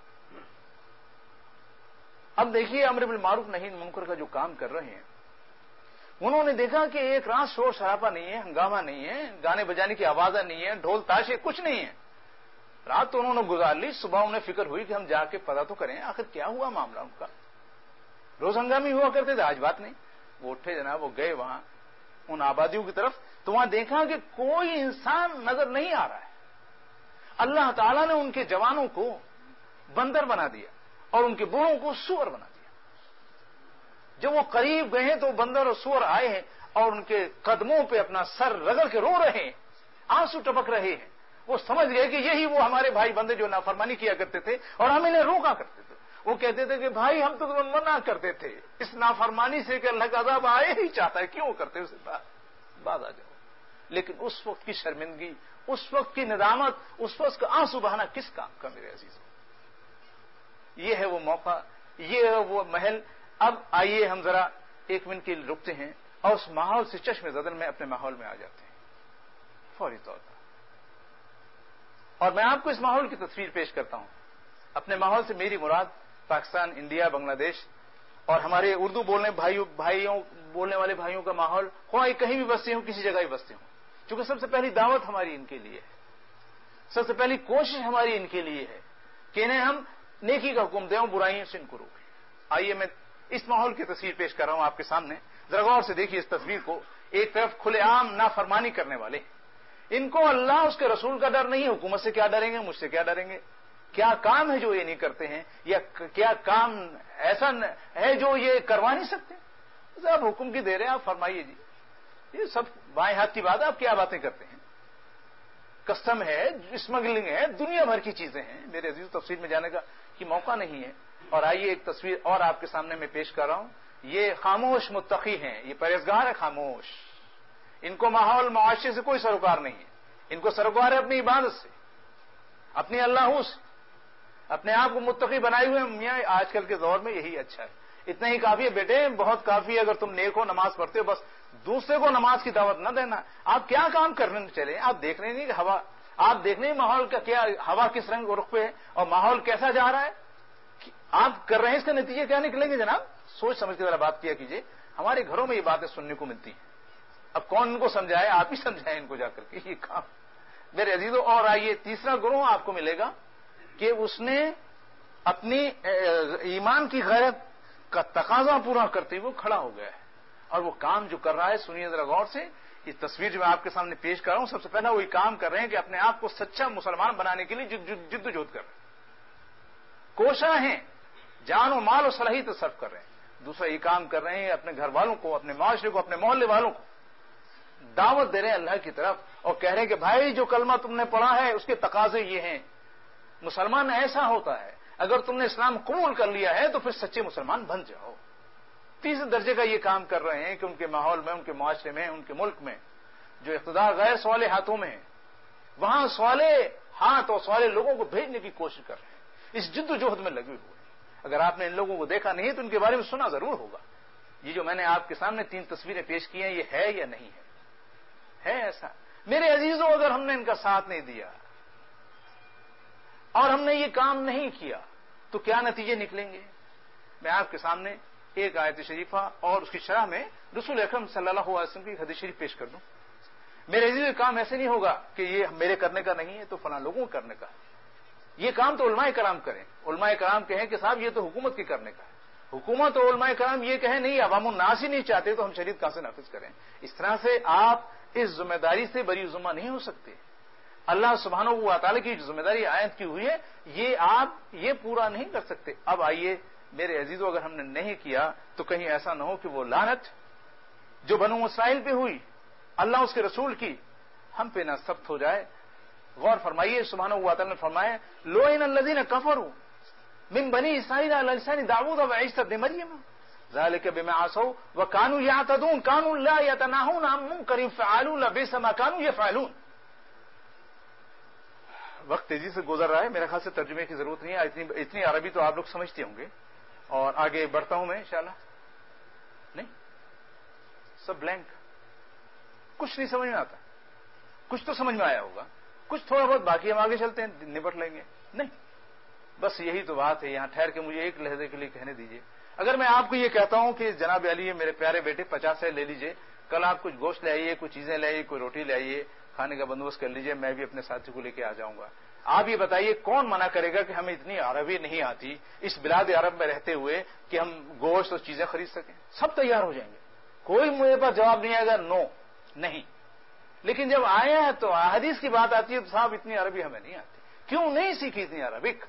اب دیکھیے امر بالمعروف نہی عن المنکر کا جو کام کر رہے ہیں، انہوں نے دیکھا کہ ایک رات شور شرابہ نہیں ہے، ہنگامہ نہیں ہے، گانے بجانے کی آوازیں نہیں ہے، ڈھول تاشے کچھ نہیں ہے۔ رات تو انہوں نے گزار لی، صبح انہیں فکر ہوئی کہ ہم جا کے پتہ تو کریں آخر کیا ہوا معاملہ ان کا۔ روز ہنگامی ہوا کرتے تھے، آج بات نہیں۔ وہ اٹھے جناب، وہ گئے وہاں ان آبادیوں کی طرف، تو وہاں دیکھا کہ کوئی انسان نظر نہیں آ رہا ہے۔ اللہ تعالیٰ نے ان کے جوانوں کو بندر بنا دیا اور ان کے بوڑھوں کو سور بنا دیا۔ جب وہ قریب گئے ہیں تو بندر اور سور آئے ہیں اور ان کے قدموں پہ اپنا سر رگڑ کے رو رہے ہیں، آنسو ٹپک رہے ہیں۔ وہ سمجھ گئے کہ یہی وہ ہمارے بھائی بندے جو نافرمانی کیا کرتے تھے اور ہم انہیں روکا کرتے تھے۔ وہ کہتے تھے کہ بھائی ہم تو تمہیں منع کرتے تھے اس نافرمانی سے کہ اللہ کا عذاب آئے ہی چاہتا ہے، کیوں کرتے اسے باز آ جاؤ۔ لیکن اس وقت کی شرمندگی، اس وقت کی ندامت، اس وقت کا آنسو بہانا کس کام کا میرے عزیزوں؟ یہ ہے وہ موقع، یہ ہے وہ محل۔ اب آئیے ہم ذرا ایک منٹ کے لیے رکتے ہیں اور اس ماحول سے چشم زدن میں اپنے ماحول میں آ جاتے ہیں فوری طور پر، اور میں آپ کو اس ماحول کی تصویر پیش کرتا ہوں۔ اپنے ماحول سے میری مراد پاکستان، انڈیا، بنگلہ دیش اور ہمارے اردو بولنے بھائیوں بھائیوں بولنے والے بھائیوں کا ماحول، خواہ کہیں بھی بستے ہوں، کسی جگہ بھی بستے ہوں، چونکہ سب سے پہلی دعوت ہماری ان کے لیے ہے، سب سے پہلی کوشش ہماری ان کے لیے ہے کہ انہیں ہم نیکی کا حکم دیں اور برائیوں سے ان کو روکیں۔ آئیے میں اس ماحول کی تصویر پیش کر رہا ہوں آپ کے سامنے، ذرا غور سے دیکھیے اس تصویر کو۔ ایک طرف کھلے عام نافرمانی کرنے والے، ان کو اللہ اس کے رسول کا ڈر نہیں، حکومت سے کیا ڈریں گے، مجھ سے کیا ڈریں گے؟ کیا کام ہے جو یہ نہیں کرتے ہیں، یا کیا کام ایسا ہے جو یہ کروا نہیں سکتے؟ آپ حکم کی دے رہے ہیں، آپ فرمائیے جی، یہ سب بائیں ہاتھ کی بات ہے، آپ کیا باتیں کرتے ہیں؟ کسٹم ہے، اسمگلنگ ہے، دنیا بھر کی چیزیں ہیں۔ میرے عزیز تفصیل میں جانے کا کی موقع نہیں ہے۔ اور آئیے ایک تصویر اور آپ کے سامنے میں پیش کر رہا ہوں۔ یہ خاموش متقی ہیں، یہ پرہیزگار ہے، خاموش، ان کو ماحول معاشرے سے کوئی سروکار نہیں ہے، ان کو سروکار ہے اپنی عبادت سے، اپنی اللہ سے، اپنے آپ کو متقی بنائے ہوئے۔ میاں آج کل کے دور میں یہی اچھا ہے، اتنا ہی کافی ہے بیٹے، بہت کافی ہے اگر تم نیک ہو، نماز پڑھتے ہو، بس دوسرے کو نماز کی دعوت نہ دینا۔ آپ کیا کام کرنے چلے؟ آپ دیکھ رہے نہیں کہ ہوا، آپ دیکھ رہے ہیں ماحول کا کیا، ہوا کس رنگ و رخ پہ ہے اور ماحول کیسا جا رہا ہے؟ آپ کر رہے ہیں، اس کا نتیجے کیا نکلیں گے جناب؟ سوچ سمجھ کے ذرا بات کیا کیجیے۔ ہمارے گھروں میں یہ باتیں سننے کو ملتی ہیں، اب کون ان کو سمجھائے؟ آپ ہی سمجھائیں ان کو جا کر کے یہ کام میرے عزیزوں۔ اور آئیے تیسرا گروہ آپ کو ملے گا کہ اس نے اپنی ایمان کی غیرت کا تقاضا پورا کرتے ہوئے کھڑا ہو گیا ہے، اور وہ کام جو کر رہا ہے سنیے ذرا غور سے۔ یہ تصویر جو میں آپ کے سامنے پیش کر رہا ہوں، سب سے پہلا وہی کام کر رہے ہیں کہ اپنے آپ کو سچا مسلمان بنانے کے لیے جد و جہد کر رہے ہیں، کوشاں ہیں، جان و مال و صلاحیت صرف کر رہے ہیں۔ دوسرا یہ کام کر رہے ہیں اپنے گھر والوں کو، اپنے معاشرے کو، اپنے محلے والوں کو دعوت دے رہے ہیں اللہ کی طرف، اور کہہ رہے ہیں کہ بھائی جو کلمہ تم نے پڑھا ہے اس کے تقاضے یہ ہیں، مسلمان ایسا ہوتا ہے، اگر تم نے اسلام قبول کر لیا ہے تو پھر سچے مسلمان بن جاؤ۔ تیسرے درجے کا یہ کام کر رہے ہیں کہ ان کے ماحول میں، ان کے معاشرے میں، ان کے ملک میں جو اقتدار غیر صالح ہاتھوں میں ہے، وہاں صالح ہاتھ اور صالح لوگوں کو بھیجنے کی کوشش کر رہے ہیں، اس جد و جہد میں لگے ہوئے ہیں۔ اگر آپ نے ان لوگوں کو دیکھا نہیں تو ان کے بارے میں سنا ضرور ہوگا۔ یہ جو میں نے آپ کے سامنے تین تصویریں پیش کی ہیں، یہ ہے یا نہیں ہے؟ ہے ایسا؟ میرے عزیزوں اگر ہم نے ان کا ساتھ نہیں دیا اور ہم نے یہ کام نہیں کیا تو کیا نتیجے نکلیں گے؟ میں آپ کے سامنے ایک آیت شریفہ اور اس کی شرح میں رسول اکرم صلی اللہ علیہ وسلم کی حدیث شریف پیش کر دوں. میرے عزیزوں یہ کام ایسے نہیں ہوگا کہ یہ میرے کرنے کا نہیں ہے تو فلاں لوگوں کا کرنے کا ہے. یہ کام تو علماء کرام کریں. علماء کرام کہیں کہ صاحب یہ تو حکومت کے کرنے کا ہے. حکومت اور علماء کرام یہ کہیں نہیں عوام الناس ہی نہیں چاہتے تو ہم شریعت کہاں سے نافذ کریں. اس طرح سے آپ اس ذمہ داری سے بری ذمہ نہیں ہو سکتے. اللہ سبحانہ و تعالی کی جو ذمہ داری عائد کی ہوئی ہے یہ آپ یہ پورا نہیں کر سکتے. اب آئیے میرے عزیزوں اگر ہم نے نہیں کیا تو کہیں ایسا نہ ہو کہ وہ لعنت جو بنو اسرائیل پہ ہوئی اللہ اس کے رسول کی ہم پہ نہ ثبت ہو جائے. غور فرمائیے سبحانہ و تعالی نے فرمایا لوئن الذین کفروا من بنی اسرائیل علی لسان داؤد و عیسی ابن مریم ذلك بما عصوا وكانوا يعتدون كانوا لا يتناهون عن منكر فعلوا لبئس ما كانوا يفعلون. وقت تیزی سے گزر رہا ہے, میرے خیال سے ترجمے کی ضرورت نہیں ہے. اتنی اتنی عربی تو آپ لوگ سمجھتے ہوں گے. اور آگے بڑھتا ہوں میں انشاءاللہ. نہیں سب بلینک, کچھ نہیں سمجھ میں آتا. کچھ تو سمجھ میں آیا ہوگا, کچھ تھوڑا بہت باقی ہم آگے چلتے ہیں نپٹ لیں گے. نہیں بس یہی تو بات ہے. یہاں ٹھہر کے مجھے ایک لہجے کے لیے کہنے دیجیے. اگر میں آپ کو یہ کہتا ہوں کہ جناب علی میرے پیارے بیٹے پچاس سے لے لیجئے, کل آپ کچھ گوشت لے آئیے, کچھ چیزیں لے آئیے, کوئی روٹی لے آئیے, کھانے کا بندوبست کر لیجئے, میں بھی اپنے ساتھی کو لے کے آ جاؤں گا. آپ یہ بتائیے کون منع کرے گا کہ ہمیں اتنی عربی نہیں آتی اس بلاد عرب میں رہتے ہوئے کہ ہم گوشت اور چیزیں خرید سکیں؟ سب تیار ہو جائیں گے. کوئی میرے پاس جواب نہیں آئے گا نو نہیں. لیکن جب آئے ہیں تو حدیث کی بات آتی ہے تو صاحب اتنی عربی ہمیں نہیں آتی. کیوں نہیں سیکھی اتنی عربک؟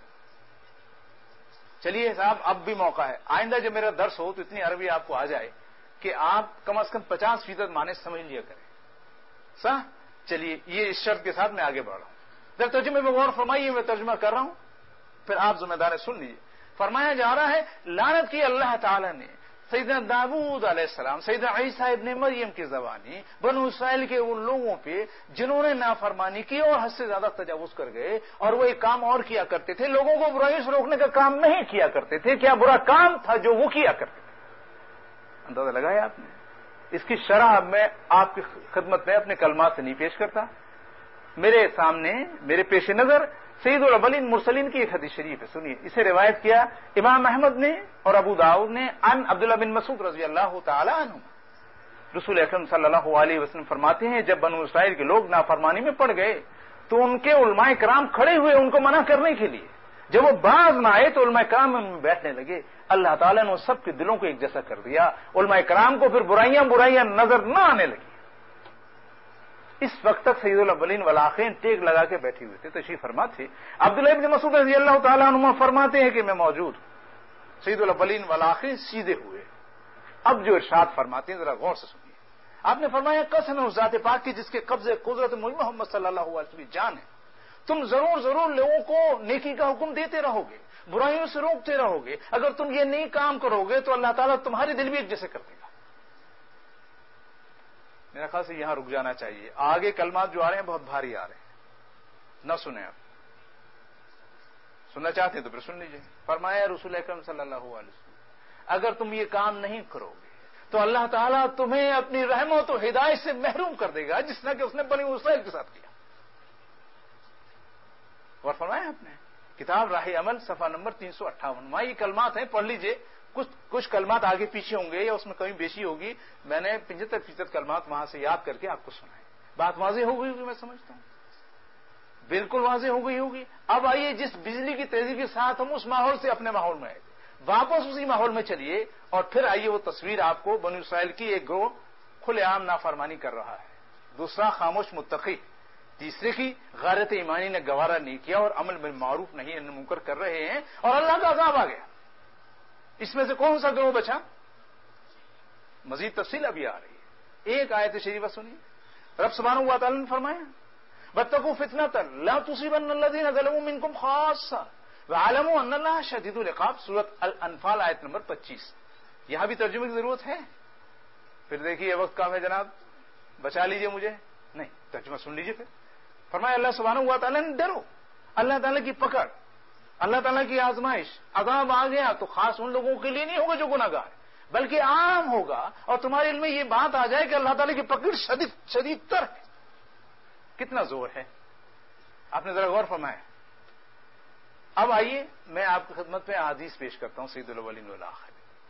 چلیے صاحب اب بھی موقع ہے, آئندہ جب میرا درس ہو تو اتنی عربی آپ کو آ جائے کہ آپ کم از کم پچاس فیصد معنی سمجھ لیا کریں. صح چلیے یہ اس شرط کے ساتھ میں آگے بڑھ رہا ہوں. جب ترجمے میں غور فرمائیے, میں ترجمہ کر رہا ہوں پھر آپ ذمہ دار سن لیجیے. فرمایا جا رہا ہے لعنت کی اللہ تعالی نے سیدنا داؤد علیہ السلام, سیدنا عیسیٰ ابن مریم کی زبانی بنو اسرائیل کے ان لوگوں پہ جنہوں نے نافرمانی کی اور حد سے زیادہ تجاوز کر گئے. اور وہ ایک کام اور کیا کرتے تھے, لوگوں کو برائی سے روکنے کا کام نہیں کیا کرتے تھے. کیا برا کام تھا جو وہ کیا کرتے تھے؟ اندازہ لگایا آپ نے؟ اس کی شرح میں آپ کی خدمت میں اپنے کلمات سے نہیں پیش کرتا. میرے سامنے میرے پیش نظر سید الاولین مرسلین کی ایک حدیث شریف ہے, سنیے. اسے روایت کیا امام احمد نے اور ابو داؤد نے عن عبداللہ بن مسعود رضی اللہ تعالی عنہ. رسول اکرم صلی اللہ علیہ وسلم فرماتے ہیں جب بنو اسرائیل کے لوگ نافرمانی میں پڑ گئے تو ان کے علماء کرام کھڑے ہوئے ان کو منع کرنے کے لیے. جب وہ باز نہ آئے تو علماء کرام ان میں بیٹھنے لگے. اللہ تعالیٰ نے سب کے دلوں کو ایک جیسا کر دیا. علماء کرام کو پھر برائیاں برائیاں نظر نہ آنے لگی. اس وقت تک سید الاولین والآخرین ٹیک لگا کے بیٹھے ہوئے تھے, تشریف فرما تھے. عبداللہ ابن مسعود رضی اللہ تعالیٰ عنہ فرماتے ہیں کہ میں موجود ہوں. سید الاولین والآخرین سیدھے ہوئے. اب جو ارشاد فرماتے ہیں ذرا غور سے سنیے. آپ نے فرمایا قسم ہے اس ذات پاک کی جس کے قبضے قدرت محمد صلی اللہ علیہ وسلم جان ہے, تم ضرور ضرور لوگوں کو نیکی کا حکم دیتے رہو گے, برائیوں سے روکتے رہو گے. اگر تم یہ نہیں کام کرو گے تو اللہ تعالیٰ تمہارے دل بھی ایک جیسے کر دے گا. میرا خیال سے یہاں رک جانا چاہیے. آگے کلمات جو آ رہے ہیں بہت بھاری آ رہے ہیں, نہ سنیں آپ. سننا چاہتے ہیں تو پھر سن لیجیے. فرمایا رسول اکرم صلی اللہ علیہ وسلم اگر تم یہ کام نہیں کرو گے تو اللہ تعالیٰ تمہیں اپنی رحمت و ہدایت سے محروم کر دے گا جس طرح کہ اس نے بنی اسرائیل کے ساتھ کیا. اور فرمایا آپ نے کتاب راہ عمل صفحہ نمبر تین سو اٹھاون. وہاں یہ کلمات ہیں, پڑھ لیجیے. کچھ کچھ کلمات آگے پیچھے ہوں گے یا اس میں کمی بیشی ہوگی. میں نے پچہتر فیصد کلمات وہاں سے یاد کر کے آپ کو سنائے. بات واضح ہو گئی ہوگی میں سمجھتا ہوں, بالکل واضح ہو گئی ہوگی. اب آئیے جس بجلی کی تیزی کے ساتھ ہم اس ماحول سے اپنے ماحول میں آئے واپس اسی ماحول میں چلیے اور پھر آئیے وہ تصویر آپ کو بنی اسرائیل کی ایک گروہ کھلے عام نافرمانی کر رہا ہے, دوسرا خاموش متقی, تیسرے کی غیرت ایمانی نے گوارا نہیں کیا اور عمل بالمعروف نہیں منکر کر رہے ہیں اور اللہ کا عذاب آ گیا. اس میں سے کون سا گروہ بچا؟ مزید تفصیل ابھی آ رہی ہے. ایک آیت شریفہ سنیے. رب سبحانہ و تعالی نے فرمایا واتقوا فتنة لا تصيبن الذين ظلموا منكم خاصة وعلموا ان اللہ شدید العقاب. سورۃ الانفال آیت نمبر پچیس. یہاں بھی ترجمے کی ضرورت ہے. پھر دیکھیے وقت کام ہے جناب, بچا لیجئے مجھے. نہیں, ترجمہ سن لیجئے. پھر فرمایا اللہ سبحانہ و تعالی نے ڈرو, اللہ تعالی کی پکڑ, اللہ تعالیٰ کی آزمائش, عذاب آ گیا تو خاص ان لوگوں کے لیے نہیں ہوگا جو گناہ گار ہے بلکہ عام ہوگا. اور تمہارے علم میں یہ بات آ جائے کہ اللہ تعالیٰ کی پکڑ شدید شدید تر ہے. کتنا زور ہے، آپ نے ذرا غور فرمایا. اب آئیے میں آپ کی خدمت میں احادیث پیش کرتا ہوں سید الاولین والآخرین.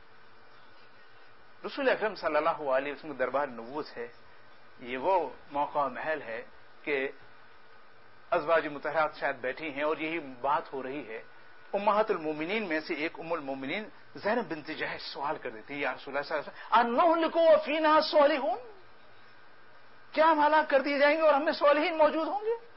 رسول اکرم صلی اللہ علیہ وسلم کا دربار نبوت ہے، یہ وہ موقع محل ہے کہ ازواج مطہرات شاید بیٹھی ہیں اور یہی بات ہو رہی ہے. امہات المومنین میں سے ایک ام المومنین زینب بنت جحش سوال کر دیتی ہے، یا رسول اللہ صلی اللہ علیہ وسلم انہلک وفینا الصالحون، کیا ہم ہلاک کر دیے جائیں گے اور ہم میں صالحین موجود ہوں گے؟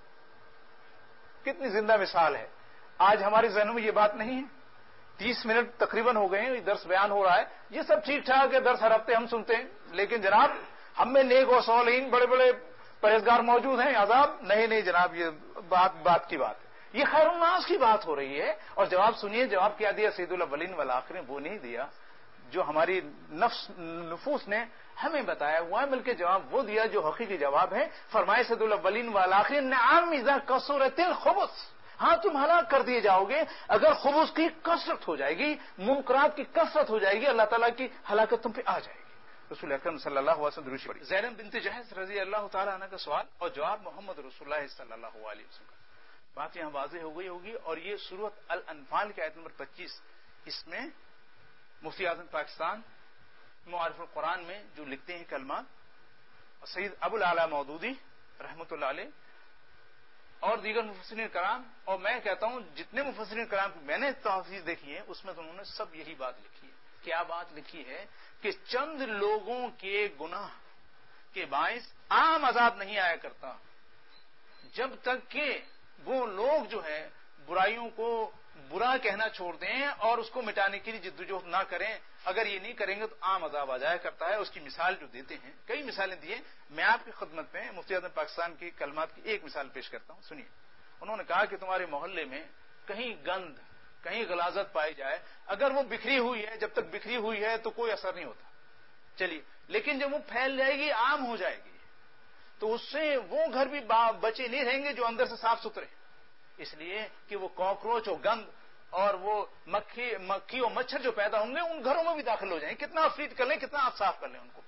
کتنی زندہ مثال ہے. آج ہمارے ذہنوں میں یہ بات نہیں ہے. تیس منٹ تقریباً ہو گئے ہیں، درس بیان ہو رہا ہے، یہ سب ٹھیک ٹھاک ہے، درس ہر ہفتے ہم سنتے ہیں، لیکن جناب ہم میں نیک و صالحین بڑے بڑے پرہیزگار موجود ہیں، عذاب نہیں نہیں جناب، یہ بات بات کی بات ہے. یہ خیر الناس کی بات ہو رہی ہے. اور جواب سنیے، جواب کیا دیا سید الاولین والآخرین؟ وہ نہیں دیا جو ہماری نفس نفوس نے ہمیں بتایا ہوا ہے، بلکہ جواب وہ دیا جو حقیقی جواب ہے. فرمائے سید الاولین والآخرین نعم اذا کثرت الخبث، ہاں تم ہلاک کر دیے جاؤ گے اگر خبث کی کثرت ہو جائے گی، منکرات کی کثرت ہو جائے گی، اللہ تعالیٰ کی ہلاکت تم پہ آ جائے گی. رسول اکرم صلی اللہ علیہ وسلم درود پڑھی. زینب بنت جحش رضی اللہ تعالیٰ عنہ کا سوال اور جواب محمد رسول اللہ صلی اللہ علیہ وسلم کا. بات یہاں واضح ہو گئی ہوگی. اور یہ سورۃ الانفال کی آیت نمبر پچیس، اس میں مفتی اعظم پاکستان معارف القرآن میں جو لکھتے ہیں کلمات، سید ابو الاعلی مودودی رحمۃ اللہ علیہ اور دیگر مفسرین کرام، اور میں کہتا ہوں جتنے مفسرین کرام میں نے تحفظ دیکھی ہے اس میں تو انہوں نے سب یہی بات لکھی ہے. کیا بات لکھی ہے؟ کہ چند لوگوں کے گناہ کے باعث عام عذاب نہیں آیا کرتا جب تک کہ وہ لوگ جو ہے برائیوں کو برا کہنا چھوڑ دیں اور اس کو مٹانے کے لیے جدوجہد نہ کریں. اگر یہ نہیں کریں گے تو عام عذاب آ جایا کرتا ہے. اس کی مثال جو دیتے ہیں، کئی مثالیں دیے، میں آپ کی خدمت میں مفتی اعظم پاکستان کی کلمات کی ایک مثال پیش کرتا ہوں. سنیے. انہوں نے کہا کہ تمہارے محلے میں کہیں گند، کہیں غلاظت پائی جائے، اگر وہ بکھری ہوئی ہے، جب تک بکھری ہوئی ہے تو کوئی اثر نہیں ہوتا، چلیے، لیکن جب وہ پھیل جائے گی، عام ہو جائے گی، تو اس سے وہ گھر بھی بچے نہیں رہیں گے جو اندر سے صاف ستھرے، اس لیے کہ وہ کاکروچ اور گند اور وہ مکھی مکھی اور مچھر جو پیدا ہوں گے ان گھروں میں بھی داخل ہو جائیں. کتنا افریت کر لیں، کتنا آپ صاف کر لیں ان کو.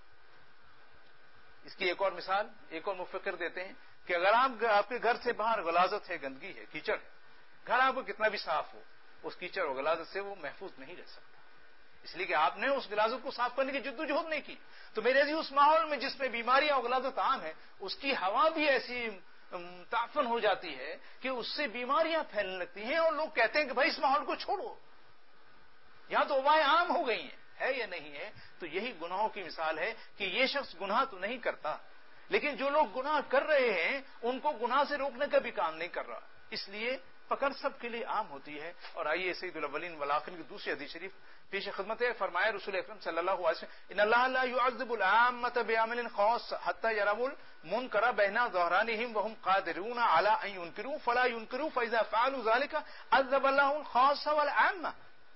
اس کی ایک اور مثال ایک اور مفکر دیتے ہیں کہ اگر آپ آپ کے گھر سے باہر غلاظت ہے، گندگی ہے، کیچڑ ہے، گھر آپ کو کتنا بھی صاف ہو، اس کیچڑ اور غلاظت سے وہ محفوظ نہیں رہ سکتا، اس لیے کہ آپ نے اس غلاظت کو صاف کرنے کی جدوجہد نہیں کی. تو میرے عزیز، اس ماحول میں جس میں بیماریاں اور غلاظت عام ہے، اس کی ہوا بھی ایسی تعفن ہو جاتی ہے کہ اس سے بیماریاں پھیلنے لگتی ہیں اور لوگ کہتے ہیں کہ بھائی اس ماحول کو چھوڑو، یہاں تو وبائیں عام ہو گئی ہیں. ہے یا نہیں ہے؟ تو یہی گناہوں کی مثال ہے کہ یہ شخص گناہ تو نہیں کرتا، لیکن جو لوگ گناہ کر رہے ہیں ان کو گناہ سے روکنے کا بھی کام نہیں کر رہا، اس لیے پکڑ سب کے لیے عام ہوتی ہے. اور آئیے سید الاولین والآخرین کی دوسری حدیث شریف پیش خدمت ہے. فرمایا رسول اکرم صلی اللہ علیہ وسلم ان اللہ لا يعذب العامة بعمل خاص حتى يروا المنكر بين ظهرانهم وهم قادرون على ان ينكروا فلا ينكروا فاذا فعلوا ذلك عذب الله الخاص والعامة.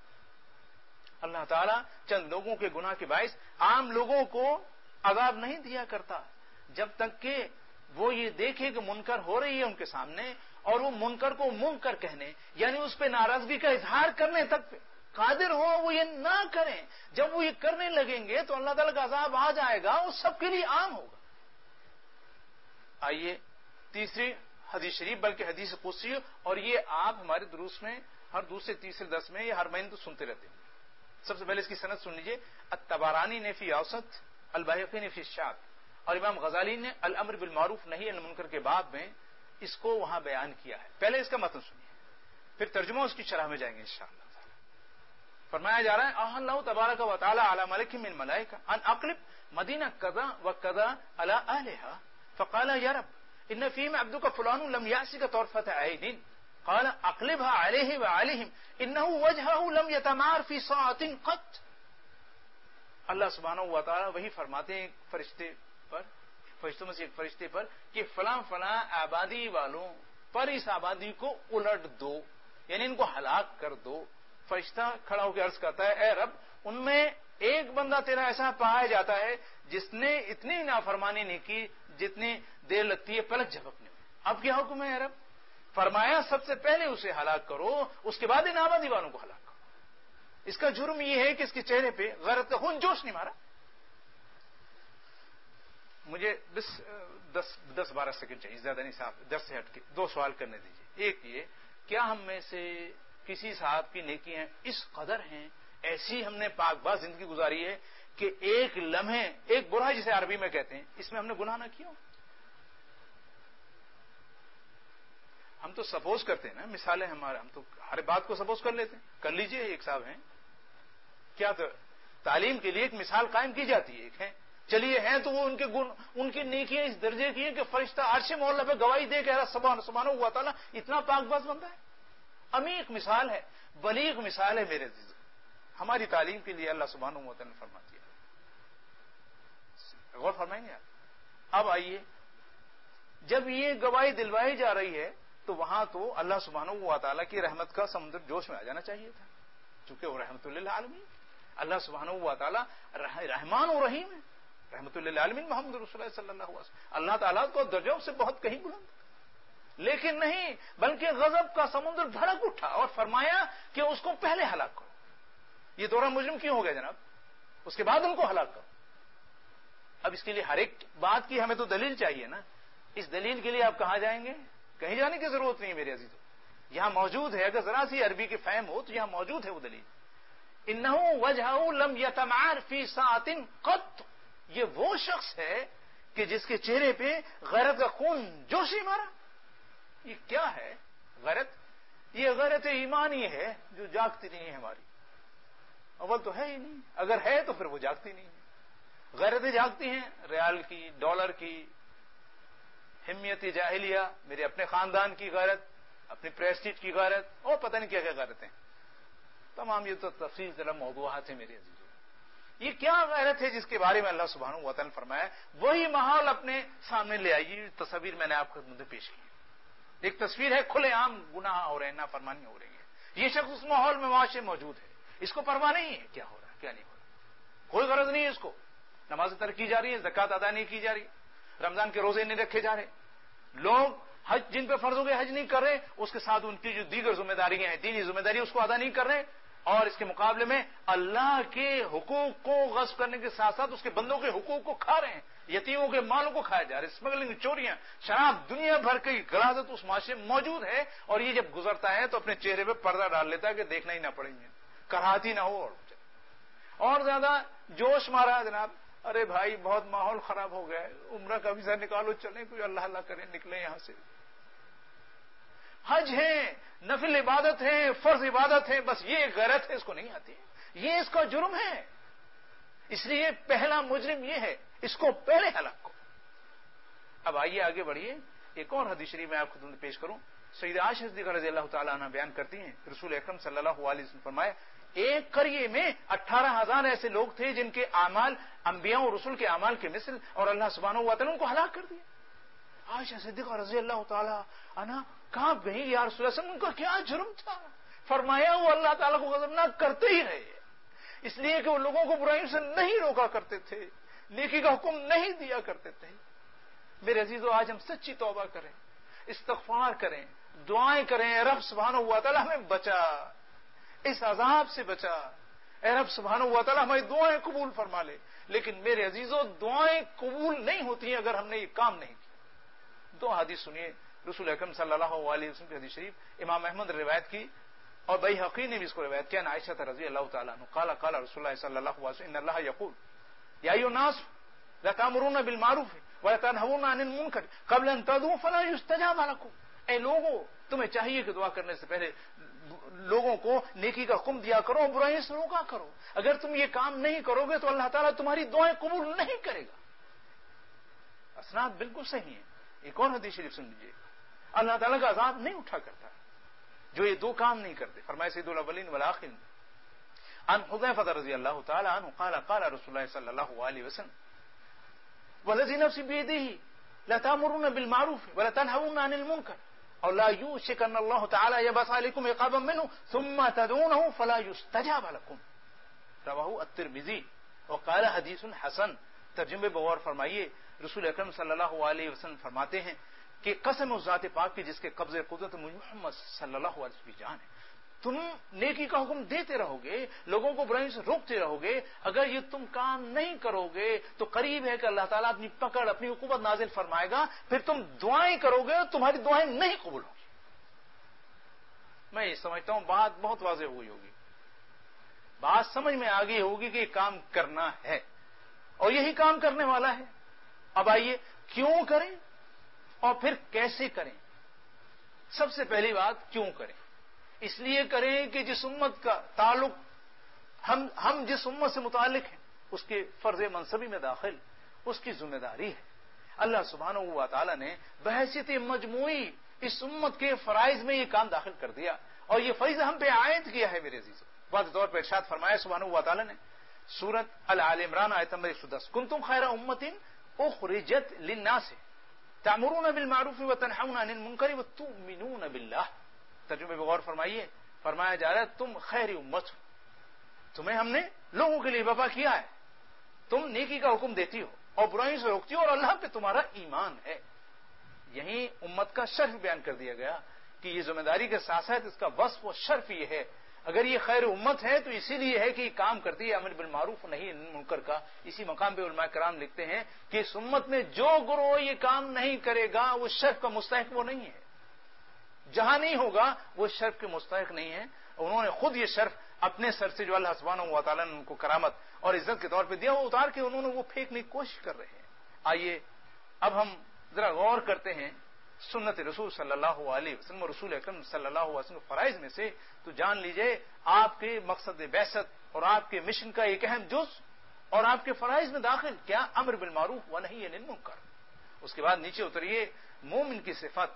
اللہ تعالیٰ چند لوگوں کے گناہ کے باعث عام لوگوں کو عذاب نہیں دیا کرتا جب تک کہ وہ یہ دیکھے کہ منکر ہو رہی ہے ان کے سامنے اور وہ منکر کو منکر کہنے یعنی اس پہ ناراضگی کا اظہار کرنے تک قادر ہو، وہ یہ نہ کریں. جب وہ یہ کرنے لگیں گے تو اللہ تعالیٰ کا عذاب آ جائے گا، وہ سب کے لیے عام ہوگا. آئیے تیسری حدیث شریف، بلکہ حدیث قدسی، اور یہ آپ ہمارے دروس میں ہر دوسرے تیسرے درس میں یہ ہر مہینے تو سنتے رہتے ہیں. سب سے پہلے اس کی سند سن لیجیے. الطبرانی نے فی اوسط، البیہقی نے فی الشعب، اور امام غزالی نے الامر بالمعروف نہی عن المنکر کے باب میں اس کو وہاں بیان کیا ہے. پہلے اس کا متن سنیے، پھر ترجمہ اس کی شرح میں جائیں گے انشاءاللہ. فرمایا جا رہا ہے آہ اللہ تبارک و تعالی علی ملک من ملائکہ ان اقلب مدینہ کذا و کذا علی اہلہا فقال یا رب ان فیہم عبدک فلان لم یأسک طرفۃ عین قال اقلبها علیہ وعلیہم انہ وجہہ لم یتمار فی ساعۃ قط. اللہ سبحانہ و تعالی وہی فرماتے ہیں فرشتے پر، فرشتوں میں سے ایک فرشتے پر، کہ فلاں فلاں آبادی والوں پر اس آبادی کو الٹ دو، یعنی ان کو ہلاک کر دو. فرشتہ کھڑا ہو کے عرض کرتا ہے اے رب ان میں ایک بندہ تیرا ایسا پایا جاتا ہے جس نے اتنی نافرمانی نہیں کی جتنی دیر لگتی ہے پلک جھپکنے میں، اب کیا حکم ہے اے رب؟ فرمایا سب سے پہلے اسے ہلاک کرو، اس کے بعد ان آبادی والوں کو ہلاک کرو. اس کا جرم یہ ہے کہ اس کے چہرے پہ غیرت کا خون جوش نہیں مارا. مجھے بس دس دس بارہ سیکنڈ چاہیے، زیادہ نہیں صاحب، دس سے ہٹ کے دو سوال کرنے دیجیے۔ ایک یہ، کیا ہم میں سے کسی صاحب کی نیکیاں اس قدر ہیں، ایسی ہم نے پاک باز زندگی گزاری ہے کہ ایک لمحے، ایک برا جسے عربی میں کہتے ہیں، اس میں ہم نے گناہ نہ کیا؟ ہم تو سپوز کرتے ہیں نا، مثالیں ہمارے، ہم تو ہر بات کو سپوز کر لیتے ہیں۔ کر لیجئے، ایک صاحب ہیں، کیا تو تعلیم کے لیے ایک مثال قائم کی جاتی ہے، ایک ہے، چلیے ہیں تو وہ ان کے گن، ان کی نیکیاں اس درجے کی ہیں کہ فرشتہ عرش مولا پہ گواہی دے کہ سبحان سبحانہ ہوا تعالیٰ اتنا پاک باز بندہ ہے۔ عمیق مثال ہے، بلیغ مثال ہے میرے عزیز، ہماری تعلیم کے لیے اللہ سبحانہ و تعالیٰ نے فرما دیا۔ غور فرمائیں گے آپ؟ اب آئیے، جب یہ گواہی دلوائی جا رہی ہے تو وہاں تو اللہ سبحانہ و تعالیٰ کی رحمت کا سمندر جوش میں آ جانا چاہیے تھا، چونکہ وہ رحمت للعالمین، اللہ سبحانہ و تعالیٰ رحمان و رحیم ہے، رحمت للعالمین محمد رسول اللہ صلی اللہ علیہ وسلم، اللہ تعالیٰ کو درجوں سے بہت کہیں بلند، لیکن نہیں، بلکہ غضب کا سمندر بھڑک اٹھا اور فرمایا کہ اس کو پہلے ہلاک کرو۔ یہ دورہ مجرم کیوں ہو گیا جناب؟ اس کے بعد ان کو ہلاک کرو۔ اب اس کے لیے ہر ایک بات کی ہمیں تو دلیل چاہیے نا، اس دلیل کے لیے آپ کہاں جائیں گے؟ کہیں جانے کی ضرورت نہیں ہے میرے عزیزو، یہاں موجود ہے، اگر ذرا سی عربی کے فہم ہو تو یہاں موجود ہے وہ دلیل۔ انہ وجہہ لم یتمعر فی ساعۃ قط، یہ وہ شخص ہے کہ جس کے چہرے پہ غیرت کا خون جوش ہی مارا۔ یہ کیا ہے غیرت؟ یہ غیرت ایمان ہی ہے جو جاگتی نہیں ہے ہماری، اول تو ہے ہی نہیں، اگر ہے تو پھر وہ جاگتی نہیں ہے۔ غیرتیں جاگتی ہیں، ریال کی، ڈالر کی، حمیت جاہلیہ، میرے اپنے خاندان کی غیرت، اپنی پریسٹیج کی غیرت، اور پتہ نہیں کیا کیا غیرتیں، تمام یہ تو تفصیل ذرا موضوعات ہیں میرے عزیزوں۔ یہ کیا غیرت ہے جس کے بارے میں اللہ سبحانہ و تعالیٰ نے فرمایا؟ وہی ماحول اپنے سامنے لے آئیے، تصویر میں نے آپ کو خدمت میں پیش کی۔ ایک تصویر ہے، کھلے عام گناہ ہو رہے ہیں، نافرمانی ہو رہی ہے، یہ شخص اس ماحول میں معاشرے موجود ہے، اس کو پرواہ نہیں ہے کیا ہو رہا ہے کیا نہیں ہو رہا، کوئی غرض نہیں ہے اس کو، نماز ترک کی جا رہی ہے، زکوٰۃ ادا نہیں کی جا رہی، رمضان کے روزے نہیں رکھے جا رہے، لوگ حج جن پہ فرض ہو گئے حج نہیں کر رہے، اس کے ساتھ ان کی جو دیگر ذمہ داریاں ہیں، دینی ذمہ داری، اس کو ادا نہیں کر رہے، اور اس کے مقابلے میں اللہ کے حقوق کو غصب کرنے کے ساتھ ساتھ اس کے بندوں کے حقوق کو کھا رہے ہیں، یتیموں کے مالوں کو کھایا جا رہا ہے، اسمگلنگ، چوریاں، شراب، دنیا بھر کی غلاظت اس معاشرے میں موجود ہے، اور یہ جب گزرتا ہے تو اپنے چہرے پہ پردہ ڈال لیتا ہے کہ دیکھنا ہی نہ پڑیں گے، کراہتی نہ ہو، اور اور زیادہ جوش مارا جناب، ارے بھائی بہت ماحول خراب ہو گیا ہے، عمرہ کا ویزا نکالو، چلیں کوئی اللہ اللہ کریں، نکلیں یہاں سے، حج ہے، نفل عبادت ہے، فرض عبادت ہے، بس یہ غیرت ہے، اس کو نہیں آتی ہے، یہ اس کا جرم ہے، اس لیے پہلا مجرم یہ ہے، اس کو پہلے ہلاک کرو۔ اب آئیے آگے بڑھیے، ایک اور حدیث شریف میں آپ کو پیش کروں، سیدہ عائشہ صدیقہ رضی اللہ تعالیٰ عنہ بیان کرتی ہیں، رسول اکرم صلی اللہ علیہ وسلم فرمایا، ایک قریے میں اٹھارہ ہزار ایسے لوگ تھے جن کے اعمال انبیاء اور رسول کے اعمال کے مثل، اور اللہ سبحانہ و تعالیٰ ان کو ہلاک کر دیا۔ عائشہ صدیقہ رضی اللہ تعالیٰ عنہ کہاں گئی، یا رسول اللہ ان کا کیا جرم تھا؟ فرمایا وہ اللہ تعالیٰ کو غضب نہ کرتے ہی رہے، اس لیے کہ وہ لوگوں کو برائیوں سے نہیں روکا کرتے تھے، نیکی کا حکم نہیں دیا کرتے تھے۔ میرے عزیزو، آج ہم سچی توبہ کریں، استغفار کریں، دعائیں کریں، اے رب سبحانہ و تعالیٰ ہمیں بچا، اس عذاب سے بچا، اے رب سبحانہ و تعالیٰ ہماری دعائیں قبول فرما لے۔ لیکن میرے عزیزو، دعائیں قبول نہیں ہوتی ہیں اگر ہم نے یہ کام نہیں کیا۔ دو حدیث سنیے رسول اکرم صلی اللہ علیہ وسلم کی حدیث شریف، امام احمد نے روایت کی اور بیہقی نے بھی اس کو روایت کیا، عائشہ رضی اللہ تعالیٰ عنہ قال قال رسول اللہ صلی اللہ علیہ وسلم ان اللہ یقول یا ایھا الناس لا تأمرون بالمعروف ولا تنهون عن المنکر قبل ان تدعوا فلا يستجاب لكم، اے لوگوں تمہیں چاہیے کہ دعا کرنے سے پہلے لوگوں کو نیکی کا حکم دیا کرو، برائی سے روکا کرو، اگر تم یہ کام نہیں کرو گے تو اللہ تعالیٰ تمہاری دعائیں قبول نہیں کرے گا۔ اسناد بالکل صحیح ہے۔ ایک اور حدیث شریف سن لیجیے، اللہ تعالیٰ کا عذاب نہیں اٹھا کرتا جو یہ دو کام نہیں کرتے۔ فرمائے سید الاولین والآخرین عن حذیفہ رضی اللہ تعالی عنہ قال قال رسول اللہ صلی اللہ علیہ وسلم والذی نفسی بیدہ لا تأمرون بالمعروف ولا تنهون عن المنکر اور لا یوشک ان اللہ تعالی یبعث علیکم عقابا منہ ثم تدعونہ فلا یستجاب لکم، رواہ الترمذی وقال حدیث حسن۔ ترجمے بغور فرمائیے، رسول اکرم صلی اللہ علیہ وسلم فرماتے ہیں کہ قسم اس ذات پاک کی جس کے قبضے قدرت محمد صلی اللہ علیہ وسلم کی جان ہے، تم نیکی کا حکم دیتے رہو گے، لوگوں کو برائی سے روکتے رہو گے، اگر یہ تم کام نہیں کرو گے تو قریب ہے کہ اللہ تعالیٰ اپنی پکڑ، اپنی عقوبت نازل فرمائے گا، پھر تم دعائیں کرو گے اور تمہاری دعائیں نہیں قبول ہوں گی۔ میں یہ سمجھتا ہوں بات بہت واضح ہوئی ہوگی، بات سمجھ میں آ گئی ہوگی کہ یہ کام کرنا ہے اور یہی کام کرنے والا ہے۔ اب آئیے کیوں کریں اور پھر کیسے کریں۔ سب سے پہلی بات کیوں کریں؟ اس لیے کریں کہ جس امت کا تعلق ہم ہم جس امت سے متعلق ہیں اس کے فرض منصبی میں داخل اس کی ذمہ داری ہے۔ اللہ سبحانہ و تعالی نے بحیثیت مجموعی اس امت کے فرائض میں یہ کام داخل کر دیا اور یہ فریضہ ہم پہ عائد کیا ہے میرے عزیزو۔ واضح طور پر ارشاد فرمایا سبحانہ و تعالی نے سورۃ آل عمران آیت نمبر ایک سو دس، کنتم خیر امۃ اخرجت للناس تأمرون بالمعروف وتنہون عن المنکر وتؤمنون باللہ۔ ترجمے پہ غور فرمائیے، فرمایا جا رہا ہے تم خیر امت ہو، تمہیں ہم نے لوگوں کے لیے وفا کیا ہے، تم نیکی کا حکم دیتی ہو اور برائی سے روکتی ہو اور اللہ پہ تمہارا ایمان ہے۔ یہیں امت کا شرف بیان کر دیا گیا کہ یہ ذمہ داری کے ساتھ ساتھ اس کا وصف و شرف یہ ہے، اگر یہ خیر امت ہے تو اسی لیے ہے کہ یہ کام کرتی ہے امر بالمعروف نہی عن المنکر کا۔ اسی مقام پہ علماء کرام لکھتے ہیں کہ اس امت میں جو گروہ یہ کام نہیں کرے گا وہ شرف کا مستحق وہ نہیں ہے، جہاں نہیں ہوگا وہ شرف کے مستحق نہیں ہے۔ انہوں نے خود یہ شرف اپنے سر سے جو اللہ سبحانہ و تعالیٰ نے ان کو کرامت اور عزت کے طور پہ دیا وہ اتار کے انہوں نے وہ پھینکنے کی کوشش کر رہے ہیں۔ آئیے اب ہم ذرا غور کرتے ہیں سنت رسول صلی اللہ علیہ وسلم اور رسول اکرم صلی اللہ علیہ وسلم فرائض میں سے، تو جان لیجئے آپ کے مقصد بعثت اور آپ کے مشن کا ایک اہم جز اور آپ کے فرائض میں داخل کیا امر بالمعروف و نہی عن المنکر۔ اس کے بعد نیچے اتریے، مومن کی صفت،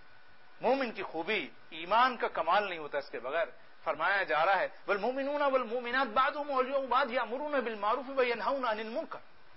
مومن کی خوبی، ایمان کا کمال نہیں ہوتا اس کے بغیر۔ فرمایا جا رہا ہے والمؤمنون والمؤمنات بعضهم اولیاء بعض یامرون بالمعروف وینہون عن المنکر،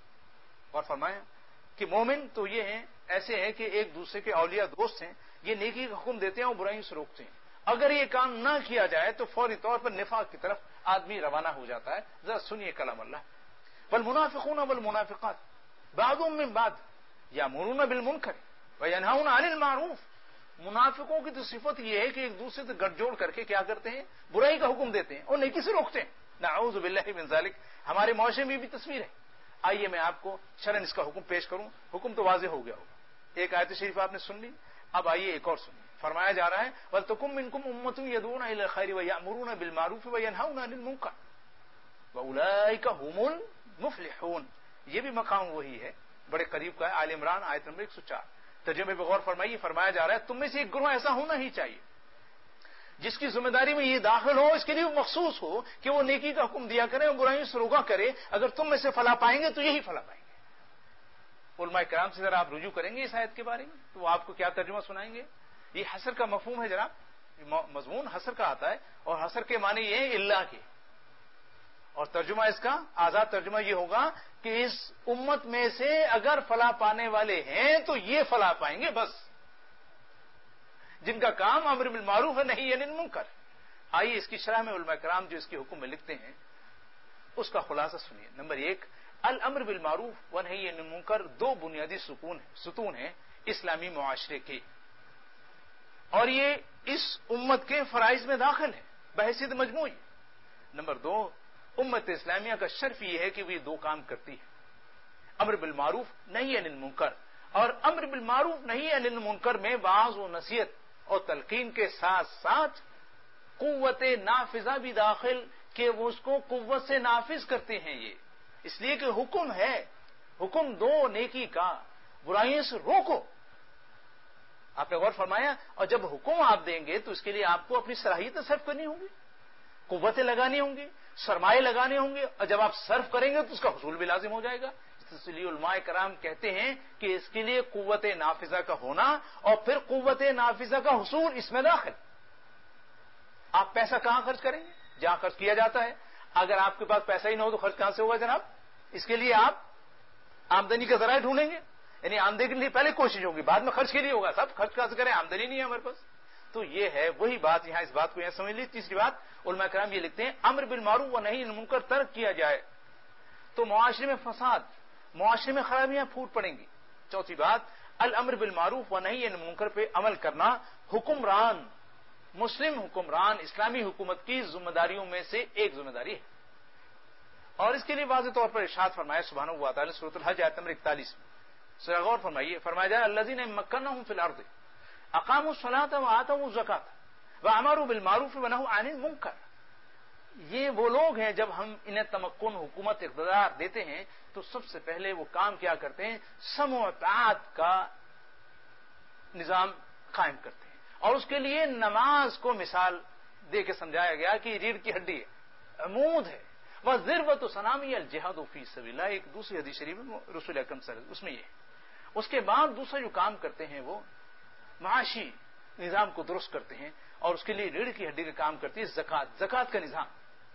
اور فرمایا کہ مومن تو یہ ہیں، ایسے ہیں کہ ایک دوسرے کے اولیاء دوست ہیں، یہ نیکی کا حکم دیتے ہیں اور برائی سے روکتے ہیں۔ اگر یہ کام نہ کیا جائے تو فوری طور پر نفاق کی طرف آدمی روانہ ہو جاتا ہے۔ ذرا سنیے کلام اللہ، والمنافقون والمنافقات بعضهم من بعض یامرون بالمنکر وینہون عن المعروف۔ منافقوں کی تو صفت یہ ہے کہ ایک دوسرے سے گٹھ جوڑ کر کے کیا کرتے ہیں، برائی کا حکم دیتے ہیں اور نیکی سے روکتے ہیں۔ نعوذ باللہ من ذالک، ہمارے معاشرے میں بھی تصویر ہے۔ آئیے میں آپ کو شرعاً اس کا حکم پیش کروں، حکم تو واضح ہو گیا ہوگا، ایک آیت شریف آپ نے سن لی، اب آئیے ایک اور سنیے۔ فرمایا جا رہا ہے وَلْتَكُن مِّنكُمْ أُمَّةٌ يَدْعُونَ إِلَى الْخَيْرِ وَيَأْمُرُونَ بِالْمَعْرُوفِ وَيَنْهَوْنَ عَنِ الْمُنكَرِ وَأُولَٰئِكَ هُمُ الْمُفْلِحُونَ۔ یہ بھی مقام وہی ہے، بڑے قریب کا ہے، آل عمران آیت نمبر ایک سو چار۔ ترجمے پہ غور فرمائیے، فرمایا جا رہا ہے تم میں سے ایک گروہ ایسا ہونا ہی چاہیے جس کی ذمہ داری میں یہ داخل ہو، اس کے لیے مخصوص ہو کہ وہ نیکی کا حکم دیا کرے اور برائیوں سے روکا کرے۔ اگر تم میں سے فلاح پائیں گے تو یہی فلاح پائیں گے۔ علماء کرام سے ذرا آپ رجوع کریں گے اس آیت کے بارے میں تو وہ آپ کو کیا ترجمہ سنائیں گے۔ یہ حصر کا مفہوم ہے جناب، مضمون حصر کا آتا ہے اور حصر کے معنی یہ ہے اللہ کے، اور ترجمہ اس کا آزاد ترجمہ یہ ہوگا کہ اس امت میں سے اگر فلاح پانے والے ہیں تو یہ فلاح پائیں گے، بس جن کا کام امر بالمعروف ہے نہی عن المنکر۔ آئیے اس کی شرح میں علماء کرام جو اس کے حکم میں لکھتے ہیں اس کا خلاصہ سنیے۔ نمبر ایک، الامر بالمعروف و نہی عن المنکر دو بنیادی ستون ہیں ستون ہیں اسلامی معاشرے کے، اور یہ اس امت کے فرائض میں داخل ہے بحیثیت مجموعی۔ نمبر دو، امت اسلامیہ کا شرف یہ ہے کہ وہ یہ دو کام کرتی ہے، امر بالمعروف نہی عن المنکر، اور امر بالمعروف نہی عن المنکر میں بعض و نصیحت اور تلقین کے ساتھ ساتھ قوت نافذہ بھی داخل کہ وہ اس کو قوت سے نافذ کرتے ہیں۔ یہ اس لیے کہ حکم ہے، حکم دو نیکی کا، برائیوں سے روکو۔ آپ نے غور فرمایا، اور جب حکم آپ دیں گے تو اس کے لیے آپ کو اپنی صلاحیتیں صرف کرنی ہوں گی، قوتیں لگانی ہوں گی، سرمایہ لگانے ہوں گے، اور جب آپ صرف کریں گے تو اس کا حصول بھی لازم ہو جائے گا۔ اس لیے علماء کرام کہتے ہیں کہ اس کے لیے قوت نافذہ کا ہونا اور پھر قوت نافذہ کا حصول اس میں داخل۔ آپ پیسہ کہاں خرچ کریں گے؟ جہاں خرچ کیا جاتا ہے۔ اگر آپ کے پاس پیسہ ہی نہ ہو تو خرچ کہاں سے ہوگا جناب؟ اس کے لیے آپ آمدنی کا ذرائع ڈھونڈیں گے، یعنی آمدنی کے لیے پہلے کوشش ہوگی، بعد میں خرچ کے لیے ہوگا۔ سب خرچ کہاں سے کریں؟ آمدنی نہیں ہے ہمارے پاس۔ تو یہ ہے وہی بات، یہاں اس بات کو یہاں سمجھ لی۔ تیسری بات، علماء کرام یہ لکھتے ہیں امر بالمعروف و نہی عن المنکر ترک کیا جائے تو معاشرے میں فساد، معاشرے میں خرابیاں پھوٹ پڑیں گی۔ چوتھی بات، الامر بالمعروف و نہی عن المنکر پہ عمل کرنا حکمران مسلم حکمران اسلامی حکومت کی ذمہ داریوں میں سے ایک ذمہ داری ہے، اور اس کے لیے واضح طور پر ارشاد فرمایا سبحانہ و تعالی سورۃ الحج آیت نمبر اکتالیس میں. ذرا غور فرمائیے، فرمایا جائے الذین مکناہم فی الارض اقاموا الصلاۃ وآتوا الزکاۃ وامروا بالمعروف ونہوا عن المنکر. یہ وہ لوگ ہیں جب ہم انہیں تمکن، حکومت، اقتدار دیتے ہیں تو سب سے پہلے وہ کام کیا کرتے ہیں؟ سمع و اطاعت کا نظام قائم کرتے ہیں، اور اس کے لیے نماز کو مثال دے کے سمجھایا گیا کہ ریڑھ کی ہڈی ہے، عمود ہے. وہ ذروۃ سنامی الجہاد فی سبیل اللہ، ایک دوسری حدیث شریف میں رسول اکرم صلی اللہ علیہ وسلم اس میں یہ ہے. اس کے بعد دوسرا جو کام کرتے ہیں وہ معاشی نظام کو درست کرتے ہیں، اور اس کے لیے ریڑھ کی ہڈی کا کام کرتی ہے زکات، زکات کا نظام.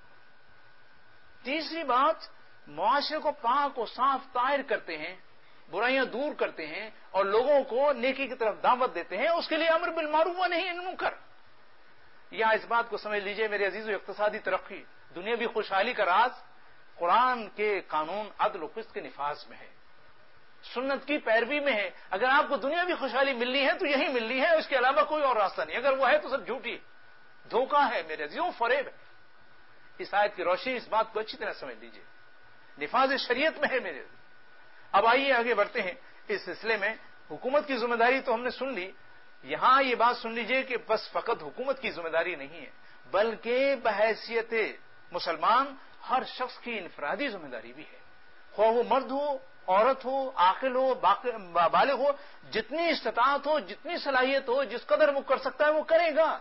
تیسری بات، معاشرے کو پاک و صاف طاہر کرتے ہیں، برائیاں دور کرتے ہیں اور لوگوں کو نیکی کی طرف دعوت دیتے ہیں، اس کے لیے امر بالمعروف و نہی عن المنکر. یہاں اس بات کو سمجھ لیجئے میرے عزیزو، اقتصادی ترقی، دنیاوی خوشحالی کا راز قرآن کے قانون عدل و قسط کے نفاذ میں ہے، سنت کی پیروی میں ہے. اگر آپ کو دنیاوی خوشحالی ملنی ہے تو یہی ملنی ہے، اس کے علاوہ کوئی اور راستہ نہیں. اگر وہ ہے تو سب جھوٹی دھوکہ ہے میرے عزیزو، فریب ہے. اس آیت کی روشنی اس بات کو اچھی طرح سمجھ لیجئے، نفاذ شریعت میں ہے میرے عزیزو. اب آئیے آگے بڑھتے ہیں اس سلسلے میں. حکومت کی ذمہ داری تو ہم نے سن لی. یہاں یہ بات سن لیجئے کہ بس فقط حکومت کی ذمہ داری نہیں ہے، بلکہ بحیثیت مسلمان ہر شخص کی انفرادی ذمہ داری بھی ہے، خواہ وہ مرد ہو، عورت ہو، عاقل ہو، بالغ ہو. جتنی استطاعت ہو، جتنی صلاحیت ہو، جس قدر وہ کر سکتا ہے وہ کرے گا.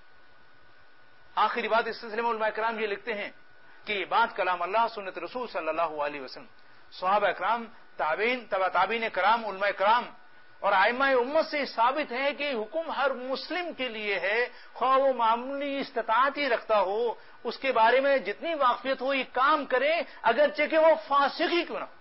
آخری بات اس سلسلے میں علماء کرام یہ لکھتے ہیں کہ یہ بات کلام اللہ، سنت رسول صلی اللہ علیہ وسلم، صحابہ کرام، تابعین، تبع تابعین کرام، علماء کرام اور ائمہ امت سے ثابت ہے کہ حکم ہر مسلم کے لیے ہے، خواہ وہ معمولی استطاعت ہی رکھتا ہو، اس کے بارے میں جتنی واقفیت ہو یہ کام کرے، اگرچہ کہ وہ فاسق ہی کیوں نہ.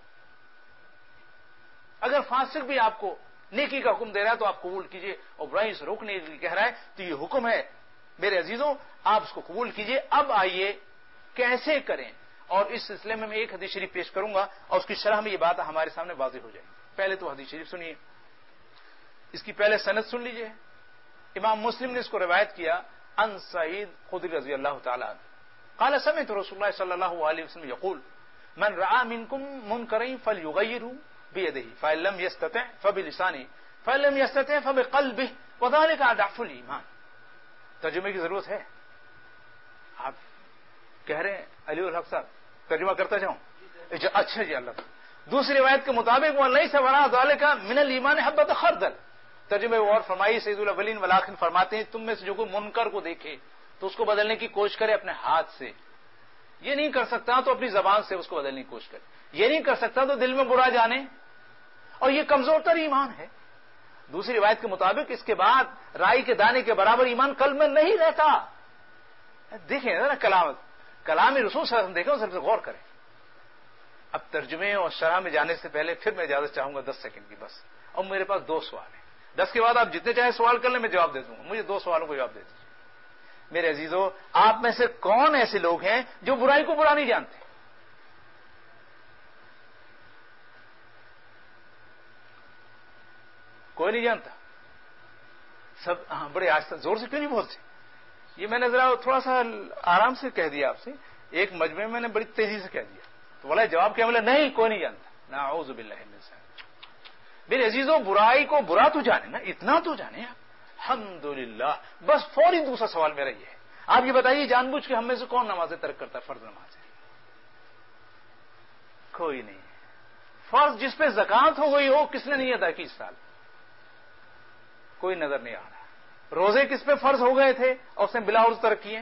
اگر فاسق بھی آپ کو نیکی کا حکم دے رہا ہے تو آپ قبول کیجئے، اور برائی سے روکنے کے لیے کہہ رہا ہے تو یہ حکم ہے میرے عزیزوں، آپ اس کو قبول کیجئے. اب آئیے کیسے کریں، اور اس سلسلے میں میں ایک حدیث شریف پیش کروں گا اور اس کی شرح میں یہ بات ہمارے سامنے واضح ہو جائے گی. پہلے تو حدیث شریف سنیے، اس کی پہلے سند سن لیجئے. امام مسلم نے اس کو روایت کیا ان سعید خدری رضی اللہ تعالی عنہ قال سمعت رسول اللہ صلی اللہ علیہ وسلم یقول من رأى منکم منکرا فلیغیرہ بیدہ فإن لم یستطع فبلسانہ فإن لم یستطع فبقلبہ وذلک اضعف الایمان. ترجمے کی ضرورت ہے؟ آپ کہہ رہے ہیں علی الحق صاحب ترجمہ کرتا جاؤں؟ اچھا جی اللہ تعالیٰ. دوسری روایت کے مطابق وہ لیس وراء ذلک من الایمان حبۃ خردل. ترجمے اور فرمائی سید الاولین والآخرین فرماتے ہیں تم میں سے جو کوئی منکر کو دیکھے تو اس کو بدلنے کی کوشش کرے اپنے ہاتھ سے، یہ نہیں کر سکتا تو اپنی زبان سے اس کو بدلنے کی کوشش کرے، یہ نہیں کر سکتا تو دل میں برا جانے، اور یہ کمزور تر ایمان ہے. دوسری روایت کے مطابق اس کے بعد رائی کے دانے کے برابر ایمان قلب میں نہیں رہتا. دیکھیں نا کلام کلام رسول صلی اللہ علیہ وسلم، دیکھیں سب سے غور کریں. اب ترجمے اور شرح میں جانے سے پہلے پھر میں اجازت چاہوں گا دس سیکنڈ کی بس. اور میرے پاس دو سوال ہیں، دس کے بعد آپ جتنے چاہے سوال کر لیں میں جواب دے دوں گا. مجھے دو سوالوں کو جواب دے دیجیے. میرے عزیزو، آپ میں سے کون ایسے لوگ ہیں جو برائی کو برا نہیں جانتے؟ کوئی نہیں جانتا؟ سب ہاں بڑے آہستہ زور سے کیوں نہیں بولتے؟ یہ میں نے ذرا تھوڑا سا آرام سے کہہ دیا آپ سے، ایک مجمع میں نے بڑی تیزی سے کہہ دیا تو بولا جواب کیا؟ بولا نہیں کوئی نہیں جانتا. نعوذ باللہ من ذالک. میرے عزیزوں، برائی کو برا تو جانے نا، اتنا تو جانے آپ. الحمدللہ. بس فوری دوسرا سوال میرا یہ ہے، آپ یہ بتائیے جان بوجھ کے ہم میں سے کون نمازیں ترک کرتا ہے؟ فرض نماز کوئی نہیں. فرض جس پہ زکات ہو گئی ہو کس نے نہیں ادا کی اس سال؟ کوئی نظر نہیں آ رہا. روزے کس پہ فرض ہو گئے تھے اور اس نے بلا عرض ترک کیے؟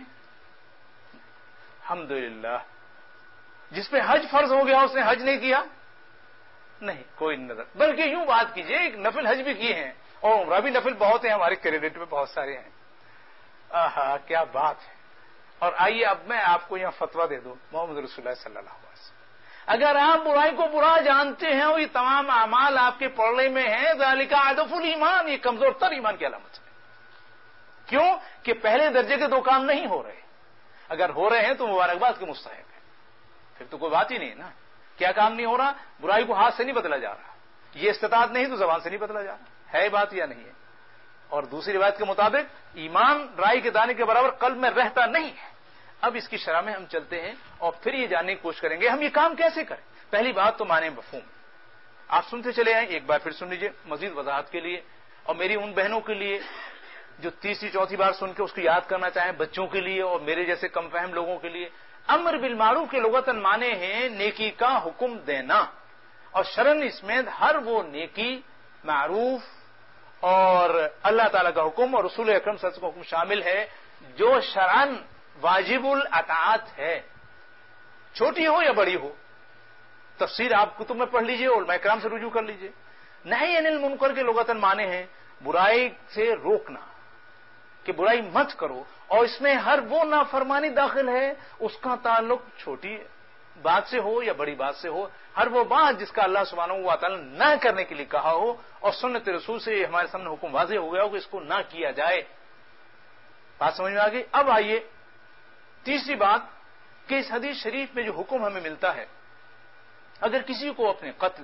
الحمدللہ. جس پہ حج فرض ہو گیا اس نے حج نہیں کیا؟ نہیں کوئی نظر. بلکہ یوں بات کیجئے ایک نفل حج بھی کیے ہیں اور عمرہ بھی نفل بہت ہیں، ہمارے کریڈٹ میں بہت سارے ہیں. آہا کیا بات ہے. اور آئیے اب میں آپ کو یہاں فتویٰ دے دوں محمد رسول اللہ صلی اللہ علیہ وسلم. اگر آپ برائی کو برا جانتے ہیں اور یہ تمام اعمال آپ کے پڑھنے میں ہیں، ذالک اضعف الایمان، یہ کمزور تر ایمان کی علامت ہے. کیوں کہ پہلے درجے کے دو کام نہیں ہو رہے. اگر ہو رہے ہیں تو مبارکباد کے مستحق ہے، پھر تو کوئی بات ہی نہیں ہے نا. کیا کام نہیں ہو رہا؟ برائی کو ہاتھ سے نہیں بدلا جا رہا، یہ استطاعت نہیں تو زبان سے نہیں بدلا جا رہا. ہے بات یا نہیں ہے؟ اور دوسری روایت کے مطابق ایمان رائی کے دانے کے برابر قلب میں رہتا نہیں ہے۔ اب اس کی شرح میں ہم چلتے ہیں اور پھر یہ جاننے کی کوشش کریں گے ہم یہ کام کیسے کریں۔ پہلی بات تو معنی مفہوم، آپ سنتے چلے آئیں، ایک بار پھر سن لیجئے مزید وضاحت کے لیے، اور میری ان بہنوں کے لیے جو تیسری چوتھی بار سن کے اس کو یاد کرنا چاہیں، بچوں کے لیے اور میرے جیسے کم فہم لوگوں کے لیے، امر بالمعروف کے لغتاً معنی ہیں نیکی کا حکم دینا، اور شرعاً اس میں ہر وہ نیکی، معروف اور اللہ تعالیٰ کا حکم اور رسول اکرم صلی اللہ علیہ وسلم کا حکم شامل ہے جو شرعاً واجب الاطاعت ہے، چھوٹی ہو یا بڑی ہو۔ تفسیر آپ کتب میں پڑھ لیجئے، علماء کرام سے رجوع کر لیجئے۔ نہی عن المنکر کے لغتاً معنی ہیں برائی سے روکنا، کہ برائی مت کرو، اور اس میں ہر وہ نافرمانی داخل ہے اس کا تعلق چھوٹی بات سے ہو یا بڑی بات سے ہو، ہر وہ بات جس کا اللہ سبحانہ و تعالی نہ کرنے کے لیے کہا ہو اور سنت رسول سے ہمارے سامنے حکم واضح ہو گیا ہو کہ اس کو نہ کیا جائے۔ بات سمجھ میں آ گئی؟ اب آئیے تیسری بات کہ اس حدیث شریف میں جو حکم ہمیں ملتا ہے، اگر کسی کو اپنے قتل،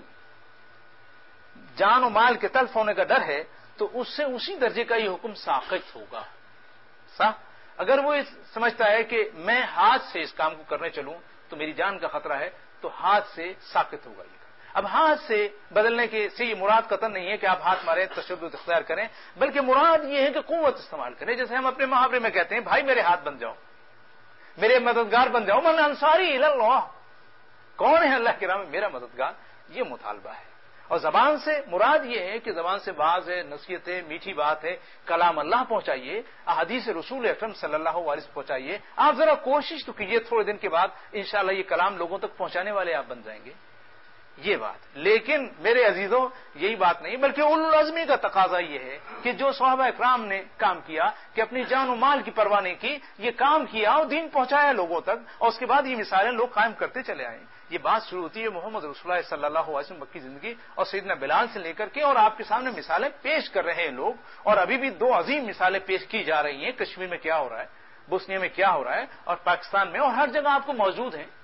جان و مال کے تلف ہونے کا ڈر ہے تو اس سے اسی درجے کا یہ حکم ساقط ہوگا۔ صح؟ اگر وہ سمجھتا ہے کہ میں ہاتھ سے اس کام کو کرنے چلوں تو میری جان کا خطرہ ہے تو ہاتھ سے ساقط ہوگا یہ۔ اب ہاتھ سے بدلنے کے سے یہ مراد قطعا نہیں ہے کہ آپ ہاتھ ماریں، تشدد اختیار کریں، بلکہ مراد یہ ہے کہ قوت استعمال کریں۔ جیسے ہم اپنے محاورے میں کہتے ہیں بھائی میرے ہاتھ بن جاؤ، میرے مددگار بن جاؤ، من انصاری الی اللہ، کون ہے اللہ کے راہ میں میرا مددگار، یہ مطالبہ ہے۔ اور زبان سے مراد یہ ہے کہ زبان سے باز ہے، نصیحت ہے، میٹھی بات ہے، کلام اللہ پہنچائیے، احادیث رسول اکرم صلی اللہ علیہ وسلم پہنچائیے۔ آپ ذرا کوشش تو کیجیے، تھوڑے دن کے بعد انشاءاللہ یہ کلام لوگوں تک پہنچانے والے آپ بن جائیں گے، یہ بات۔ لیکن میرے عزیزوں یہی بات نہیں، بلکہ اولو العزمی کا تقاضا یہ ہے کہ جو صحابہ اکرام نے کام کیا کہ اپنی جان و مال کی پرواہ نہیں کی، یہ کام کیا اور دین پہنچایا لوگوں تک، اور اس کے بعد یہ مثالیں لوگ قائم کرتے چلے آئے۔ یہ بات شروع ہوتی ہے محمد رسول اللہ صلی اللہ علیہ وسلم کی زندگی اور سیدنا بلال سے لے کر کے، اور آپ کے سامنے مثالیں پیش کر رہے ہیں لوگ، اور ابھی بھی دو عظیم مثالیں پیش کی جا رہی ہیں۔ کشمیر میں کیا ہو رہا ہے، بوسنیا میں کیا ہو رہا ہے، اور پاکستان میں، اور ہر جگہ آپ کو موجود ہیں،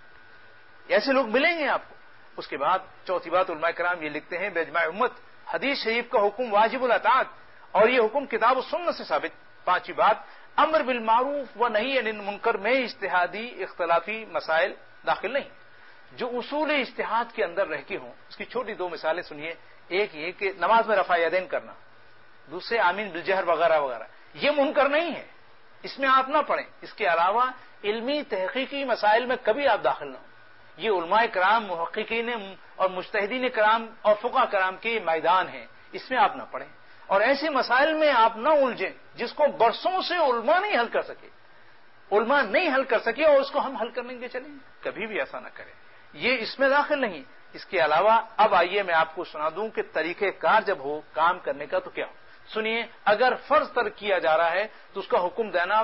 ایسے لوگ ملیں گے آپ کو۔ اس کے بعد چوتھی بات علماء کرام یہ لکھتے ہیں باجماع امت حدیث شریف کا حکم واجب الاطاعت، اور یہ حکم کتاب و سنت سے ثابت۔ پانچویں بات امر بالمعروف و نہی عن المنکر میں اجتہادی اختلافی مسائل داخل نہیں، جو اصول اجتہاد کے اندر رہ کے ہوں۔ اس کی چھوٹی دو مثالیں سنیے، ایک یہ کہ نماز میں رفع یدین کرنا، دوسرے آمین بالجہر وغیرہ وغیرہ، یہ منکر نہیں ہے، اس میں آپ نہ پڑھیں۔ اس کے علاوہ علمی تحقیقی مسائل میں کبھی آپ داخل نہ ہوں، یہ علماء کرام، محققین اور مجتہدین کرام اور فقہاء کرام کے میدان ہیں، اس میں آپ نہ پڑھیں، اور ایسے مسائل میں آپ نہ الجھیں جس کو برسوں سے علماء نہیں حل کر سکے، علماء نہیں حل کر سکے اور اس کو ہم حل کرنے کے چلیں، کبھی بھی ایسا نہ کریں، یہ اس میں داخل نہیں۔ اس کے علاوہ اب آئیے میں آپ کو سنا دوں کہ طریقہ کار جب ہو کام کرنے کا تو کیا ہو۔ سنیے، اگر فرض ترک کیا جا رہا ہے تو اس کا حکم دینا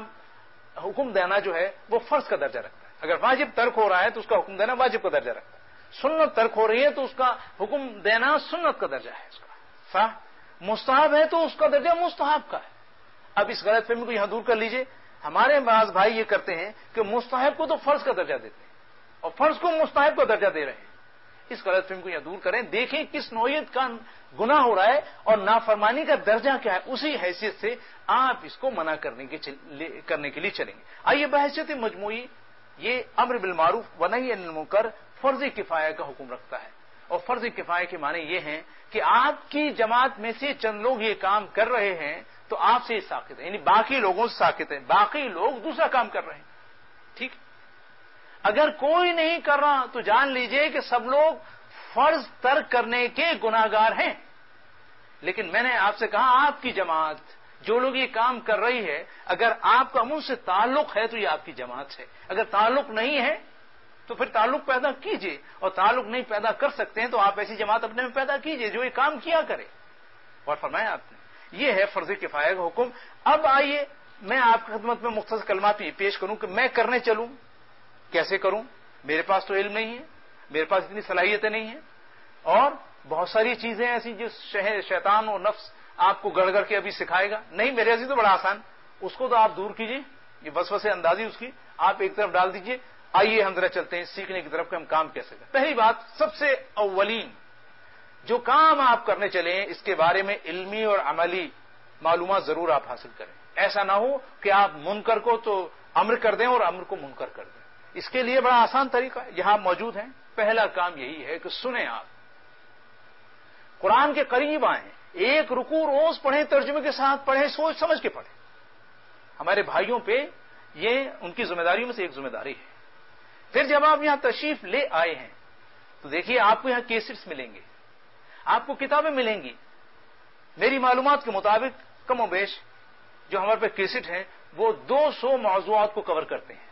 حکم دینا جو ہے وہ فرض کا درجہ رکھتا ہے۔ اگر واجب ترک ہو رہا ہے تو اس کا حکم دینا واجب کا درجہ رکھتا ہے۔ سنت ترک ہو رہی ہے تو اس کا حکم دینا سنت کا درجہ ہے اس کا۔ صح؟ مستحب ہے تو اس کا درجہ مستحب کا ہے۔ اب اس غلط فہمی کو یہاں دور کر لیجئے، ہمارے بعض بھائی یہ کرتے ہیں کہ مستحب کو تو فرض کا درجہ دیتے ہیں اور فرض کو مستحب کا درجہ دے رہے ہیں۔ اس غلط فہمی کو یہاں دور کریں، دیکھیں کس نوعیت کا گناہ ہو رہا ہے اور نافرمانی کا درجہ کیا ہے، اسی حیثیت سے آپ اس کو منع کرنے کے کرنے کے لیے چلیں گے۔ آئیے بحیثیت مجموعی یہ امر بالمعروف و نہی عن المنکر فرض کفایہ کا حکم رکھتا ہے، اور فرض کفایہ کے معنی یہ ہیں کہ آپ کی جماعت میں سے چند لوگ یہ کام کر رہے ہیں تو آپ سے یہ ساقط ہے، یعنی باقی لوگوں سے ساقط ہے، باقی لوگ دوسرا کام کر رہے ہیں، ٹھیک۔ اگر کوئی نہیں کر رہا تو جان لیجئے کہ سب لوگ فرض ترک کرنے کے گناہگار ہیں، لیکن میں نے آپ سے کہا آپ کی جماعت جو لوگ یہ کام کر رہی ہے، اگر آپ کا ان سے تعلق ہے تو یہ آپ کی جماعت ہے، اگر تعلق نہیں ہے تو پھر تعلق پیدا کیجئے، اور تعلق نہیں پیدا کر سکتے ہیں تو آپ ایسی جماعت اپنے میں پیدا کیجئے جو یہ کام کیا کرے۔ اور فرمایا آپ نے یہ ہے فرض کفایہ کا حکم۔ اب آئیے میں آپ کی خدمت میں مختصر کلمات پیش کروں کہ میں کرنے چلوں کیسے کروں، میرے پاس تو علم نہیں ہے، میرے پاس اتنی صلاحیتیں نہیں ہیں، اور بہت ساری چیزیں ایسی جو شیطان اور نفس آپ کو گڑ گڑ کے ابھی سکھائے گا۔ نہیں میرے عزیز تو بڑا آسان، اس کو تو آپ دور کیجئے، یہ وسوسے اندازی اس کی آپ ایک طرف ڈال دیجئے۔ آئیے ہم ذرا چلتے ہیں سیکھنے کی طرف کہ ہم کام کیسے کریں۔ پہلی بات، سب سے اولین جو کام آپ کرنے چلے ہیں اس کے بارے میں علمی اور عملی معلومات ضرور آپ حاصل کریں. ایسا نہ ہو کہ آپ منکر کو تو امر کر دیں اور امر کو منکر کر دیں. اس کے لیے بڑا آسان طریقہ ہے، یہاں موجود ہیں. پہلا کام یہی ہے کہ سنیں، آپ قرآن کے قریب آئیں، ایک رکوع روز پڑھیں، ترجمے کے ساتھ پڑھیں، سوچ سمجھ کے پڑھیں. ہمارے بھائیوں پہ یہ ان کی ذمہ داریوں میں سے ایک ذمہ داری ہے. پھر جب آپ یہاں تشریف لے آئے ہیں تو دیکھیے آپ کو یہاں کیسٹس ملیں گے، آپ کو کتابیں ملیں گی. میری معلومات کے مطابق کم و بیش جو ہمارے پہ کیسٹ ہیں وہ دو سو موضوعات کو کور کرتے ہیں.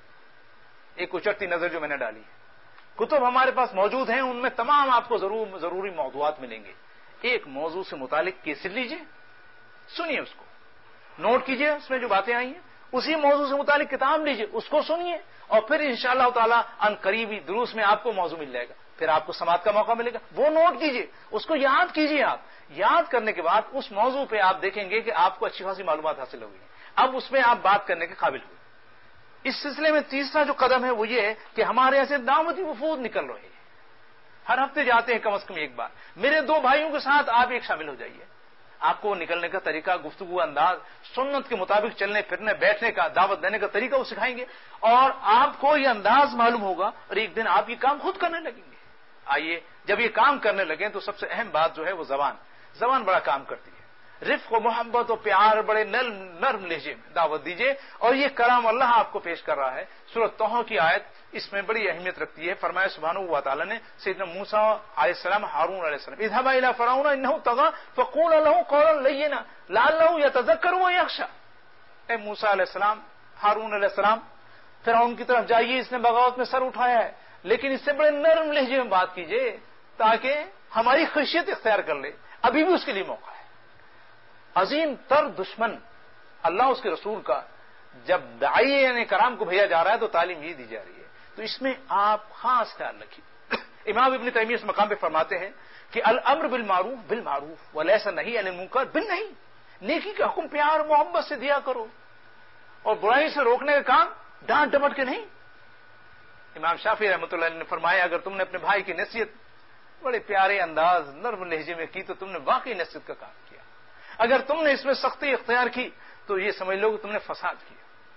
ایک اچھتی نظر جو میں نے ڈالی ہے، کتب ہمارے پاس موجود ہیں، ان میں تمام آپ کو ضرور ضروری موضوعات ملیں گے. ایک موضوع سے متعلق کیسٹ لیجئے، سنیے، اس کو نوٹ کیجئے، اس میں جو باتیں آئی ہیں. اسی موضوع سے متعلق کتاب لیجئے، اس کو سنیے، اور پھر انشاءاللہ تعالی ان قریبی دروس میں آپ کو موضوع مل جائے گا. پھر آپ کو سماعت کا موقع ملے گا، وہ نوٹ کیجئے، اس کو یاد کیجئے. آپ یاد کرنے کے بعد اس موضوع پہ آپ دیکھیں گے کہ آپ کو اچھی خاصی معلومات حاصل ہوگی. اب اس میں آپ بات کرنے کے قابل ہوئے. اس سلسلے میں تیسرا جو قدم ہے وہ یہ ہے کہ ہمارے ایسے دعوتی وفود نکل رہے ہیں، ہر ہفتے جاتے ہیں کم از کم ایک بار. میرے دو بھائیوں کے ساتھ آپ ایک شامل ہو جائیے. آپ کو نکلنے کا طریقہ، گفتگو انداز، سنت کے مطابق چلنے پھرنے بیٹھنے کا، دعوت دینے کا طریقہ وہ سکھائیں گے، اور آپ کو یہ انداز معلوم ہوگا، اور ایک دن آپ یہ کام خود کرنے لگیں گے. آئیے جب یہ کام کرنے لگیں تو سب سے اہم بات جو ہے وہ زبان زبان بڑا کام کرتی ہے. رفق و محبت و پیار، بڑے نرم نرم لہجے میں دعوت دیجیے. اور یہ کلام اللہ آپ کو پیش کر رہا ہے. سورۃ طہ کی آیت اس میں بڑی اہمیت رکھتی ہے. فرمایا سبحانہ و تعالی نے سیدنا موسیٰ علیہ السلام، ہارون علیہ السلام، اذهبا الى فرعون انه طغى فقولا له قولا لينا لعله يتذكر ويخشى. اے موسیٰ علیہ السلام، ہارون علیہ السلام، فرعون کی طرف جائیے، اس نے بغاوت میں سر اٹھایا ہے، لیکن اس سے بڑے نرم لہجے میں بات کیجیے تاکہ ہماری خشیت اختیار کر لے. ابھی بھی اس کے لیے موقع ہے. عظیم تر دشمن اللہ اس کے رسول کا جب داعی یعنی کرام کو بھیجا جا رہا ہے تو تعلیم یہ دی جا رہی ہے. تو اس میں آپ خاص خیال رکھیے. امام ابن تیمیہ اس مقام پہ فرماتے ہیں کہ الامر بالمعروف بالمعروف ولیس نہی عن المنکر بالنہی. نیکی کا حکم پیار محبت سے دیا کرو، اور برائی سے روکنے کا کام ڈانٹ ڈپٹ کے نہیں. امام شافعی رحمۃ اللہ علیہ نے فرمایا اگر تم نے اپنے بھائی کی نصیحت بڑے پیارے انداز نرم لہجے میں کی تو تم نے واقعی نصیحت کا کام کیا. اگر تم نے اس میں سختی اختیار کی تو یہ سمجھ لو کہ تم نے فساد کیا.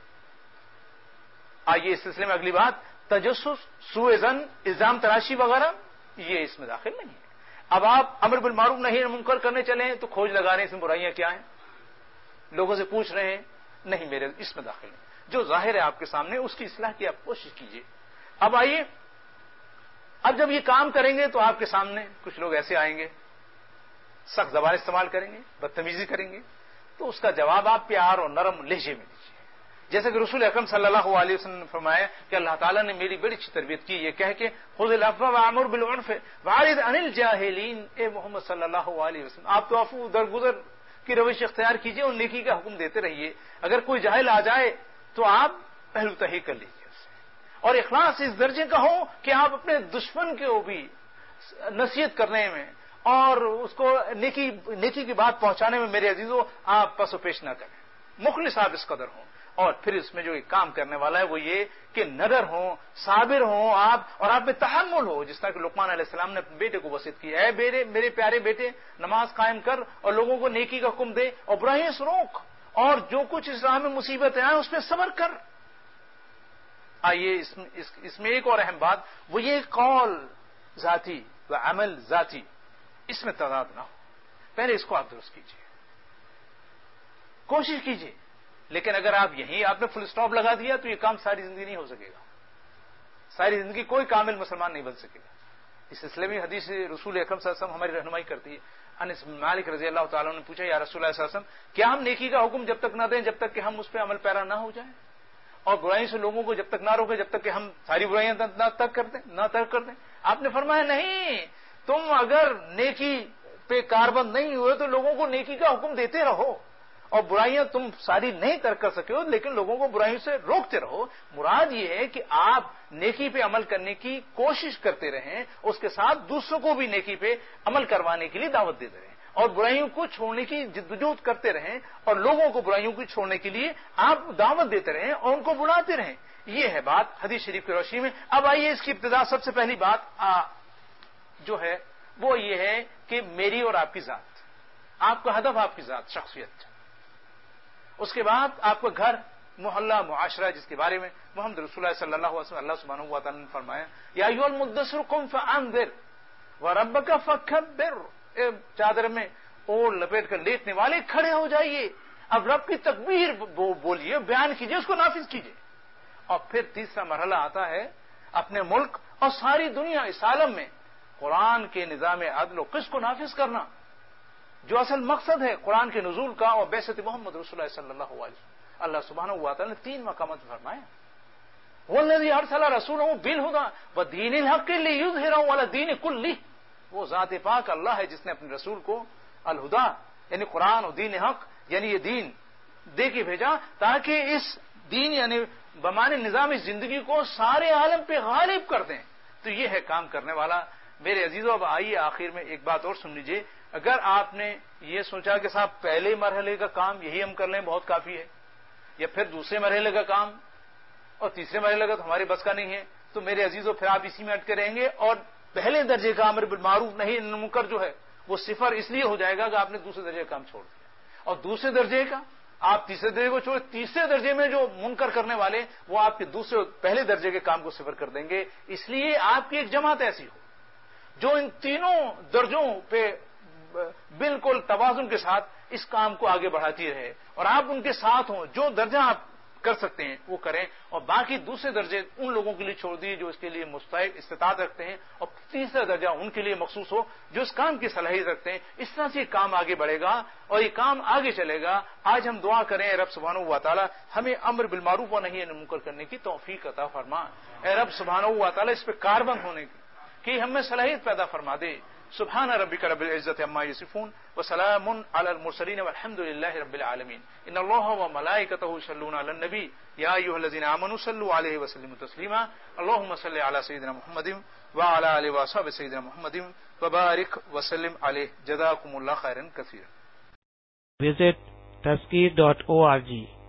آئیے اس سلسلے میں اگلی بات، تجسس، سوء ظن، الزام تراشی وغیرہ یہ اس میں داخل نہیں ہے. اب آپ امر بالمعروف نہی عن المنکر کرنے چلیں تو کھوج لگا رہے ہیں اس میں برائیاں کیا ہیں، لوگوں سے پوچھ رہے ہیں، نہیں میرے اس میں داخل نہیں. جو ظاہر ہے آپ کے سامنے اس کی اصلاح کی آپ کوشش کیجیے. اب آئیے، اب جب یہ کام کریں گے تو آپ کے سامنے کچھ لوگ ایسے آئیں گے، سخت زبان استعمال کریں گے، بدتمیزی کریں گے، تو اس کا جواب آپ پیار اور نرم لہجے میں دیجیے. جیسے کہ رسول اکرم صلی اللہ علیہ وسلم نے فرمایا کہ اللہ تعالیٰ نے میری بڑی اچھی تربیت کی، یہ کہہ کے خذ العفو وامر بالعرف واعرض عن الجاہلین. اے محمد صلی اللہ علیہ وسلم، آپ تو عفو درگزر کی روش اختیار کیجیے اور نیکی کا حکم دیتے رہیے. اگر کوئی جاہل آ جائے تو آپ پہلو تہی کر لیجیے اس سے، اور اخلاص اس درجے کا ہو کہ آپ اپنے دشمن کو بھی نصیحت کرنے میں اور اس کو نیکی نیکی کی بات پہنچانے میں میرے عزیزوں آپ پس و پیش نہ کریں. مخلص آپ اس قدر ہوں. اور پھر اس میں جو کام کرنے والا ہے وہ یہ کہ نڈر ہوں، صابر ہوں آپ، اور آپ میں تحمل ہو. جس طرح کہ لقمان علیہ السلام نے اپنے بیٹے کو وصیت کی، اے بیٹے، میرے پیارے بیٹے، نماز قائم کر اور لوگوں کو نیکی کا حکم دے اور برائیوں سے روک، اور جو کچھ اس راہ میں مصیبتیں آئیں اس پہ صبر کر. آئیے اس میں, اس, اس میں ایک اور اہم بات وہ یہ قول ذاتی و عمل ذاتی، اس میں تضاد نہ ہو. پہلے اس کو آپ درست کیجیے، کوشش کیجیے. لیکن اگر آپ یہیں آپ نے فل اسٹاپ لگا دیا تو یہ کام ساری زندگی نہیں ہو سکے گا. ساری زندگی کوئی کامل مسلمان نہیں بن سکے گا. اس سلسلے میں حدیث رسول اکرم صلی اللہ علیہ وسلم ہماری رہنمائی کرتی ہے. انس بن مالک رضی اللہ تعالیٰ نے پوچھا یا رسول اللہ صلی اللہ علیہ وسلم، کیا ہم نیکی کا حکم جب تک نہ دیں جب تک کہ ہم اس پہ عمل پیرا نہ ہو جائیں، اور برائی سے لوگوں کو جب تک نہ روکیں جب تک کہ ہم ساری برائیاں نہ ترک کر دیں نہ ترک کر دیں؟ آپ نے فرمایا نہیں، تم اگر نیکی پہ کاربند نہیں ہوئے تو لوگوں کو نیکی کا حکم دیتے رہو، اور برائیاں تم ساری نہیں ترک کر سکے ہو لیکن لوگوں کو برائیوں سے روکتے رہو. مراد یہ ہے کہ آپ نیکی پہ عمل کرنے کی کوشش کرتے رہیں، اس کے ساتھ دوسروں کو بھی نیکی پہ عمل کروانے کے لیے دعوت دیتے رہیں، اور برائیوں کو چھوڑنے کی جدوجہد کرتے رہیں، اور لوگوں کو برائیوں کو چھوڑنے کے لیے آپ دعوت دیتے رہیں اور ان کو بلاتے رہیں. یہ ہے بات حدیث شریف کی روشنی میں. اب آئیے اس کی ابتدا سب سے پہلی بات آ, جو ہے وہ یہ ہے کہ میری اور آپ کی ذات. آپ کا ہدف آپ کی ذات شخصیت، اس کے بعد آپ کا گھر، محلہ، معاشرہ، جس کے بارے میں محمد رسول اللہ صلی اللہ علیہ وسلم اللہ سبحانہ و تعالی نے فرمایا یا ایھا المدثر قم فانذر وربک فکبر، اے چادر میں اوڑھ لپیٹ کر لیٹنے والے کھڑے ہو جائیے، اب رب کی تکبیر بولیے، بیان کیجیے، اس کو نافذ کیجیے۔ اور پھر تیسرا مرحلہ آتا ہے اپنے ملک اور ساری دنیا، اس عالم میں قرآن کے نظام عدل و قسط کو نافذ کرنا، جو اصل مقصد ہے قرآن کے نزول کا اور بعثت محمد رسول اللہ صلی اللہ علیہ وسلم۔ اللہ سبحانہ و تعالی نے تین مقامات میں فرمایا والذی ارسل رسولہ بالہدی ودین الحق لیظہرہ علی الدین کلہ، وہ ذات پاک اللہ ہے جس نے اپنے رسول کو الہدا یعنی قرآن اور دین حق یعنی یہ دین دے کے بھیجا تاکہ اس دین یعنی بمعنی نظام زندگی کو سارے عالم پہ غالب کر دیں۔ تو یہ ہے کام کرنے والا۔ میرے عزیزو، اب آئیے آخر میں ایک بات اور سن لیجیے، اگر آپ نے یہ سوچا کہ صاحب پہلے مرحلے کا کام یہی ہم کر لیں بہت کافی ہے، یا پھر دوسرے مرحلے کا کام اور تیسرے مرحلے کا تو ہمارے بس کا نہیں ہے، تو میرے عزیزو پھر آپ اسی میں اٹکے رہیں گے اور پہلے درجے کا امر بالمعروف نہی عن المنکر جو ہے وہ صفر اس لیے ہو جائے گا کہ آپ نے دوسرے درجے کا کام چھوڑ دیا، اور دوسرے درجے کا آپ تیسرے درجے کو چھوڑ تیسرے درجے میں جو منکر کرنے والے وہ آپ کے دوسرے پہلے درجے کے کام کو صفر کر دیں گے۔ اس لیے آپ کی ایک جماعت ایسی ہو جو ان تینوں درجوں پہ بالکل توازن کے ساتھ اس کام کو آگے بڑھاتی رہے، اور آپ ان کے ساتھ ہوں، جو درجہ آپ کر سکتے ہیں وہ کریں، اور باقی دوسرے درجے ان لوگوں کے لیے چھوڑ دیے جو اس کے لیے مستحق استطاعت رکھتے ہیں، اور تیسرا درجہ ان کے لیے مخصوص ہو جو اس کام کی صلاحیت رکھتے ہیں۔ اس طرح سے یہ کام آگے بڑھے گا اور یہ کام آگے چلے گا۔ آج ہم دعا کریں اے رب سبحانہ و تعالی ہمیں امر بالمعروف و نہی عن المنکر کرنے کی توفیق عطا فرما، اے رب سبحانہ و تعالی اس پہ کاربند ہونے کی کہ ہم میں صلاحیت پیدا فرما دے۔ سبحان ربک رب العزت عما یصفون وسلام علی المرسلین والحمد للہ رب العالمین۔ ان اللہ وملائکتہ یصلون علی النبی یا ایھا الذین آمنوا صلوا علیہ وسلموا تسلیما۔ اللهم صل علی سیدنا محمد وعلی آلہ وصحبہ سیدنا محمد وبارک وسلم علیہ۔ جزاکم اللہ خیرا کثیرا۔ Visit Tazkir dot org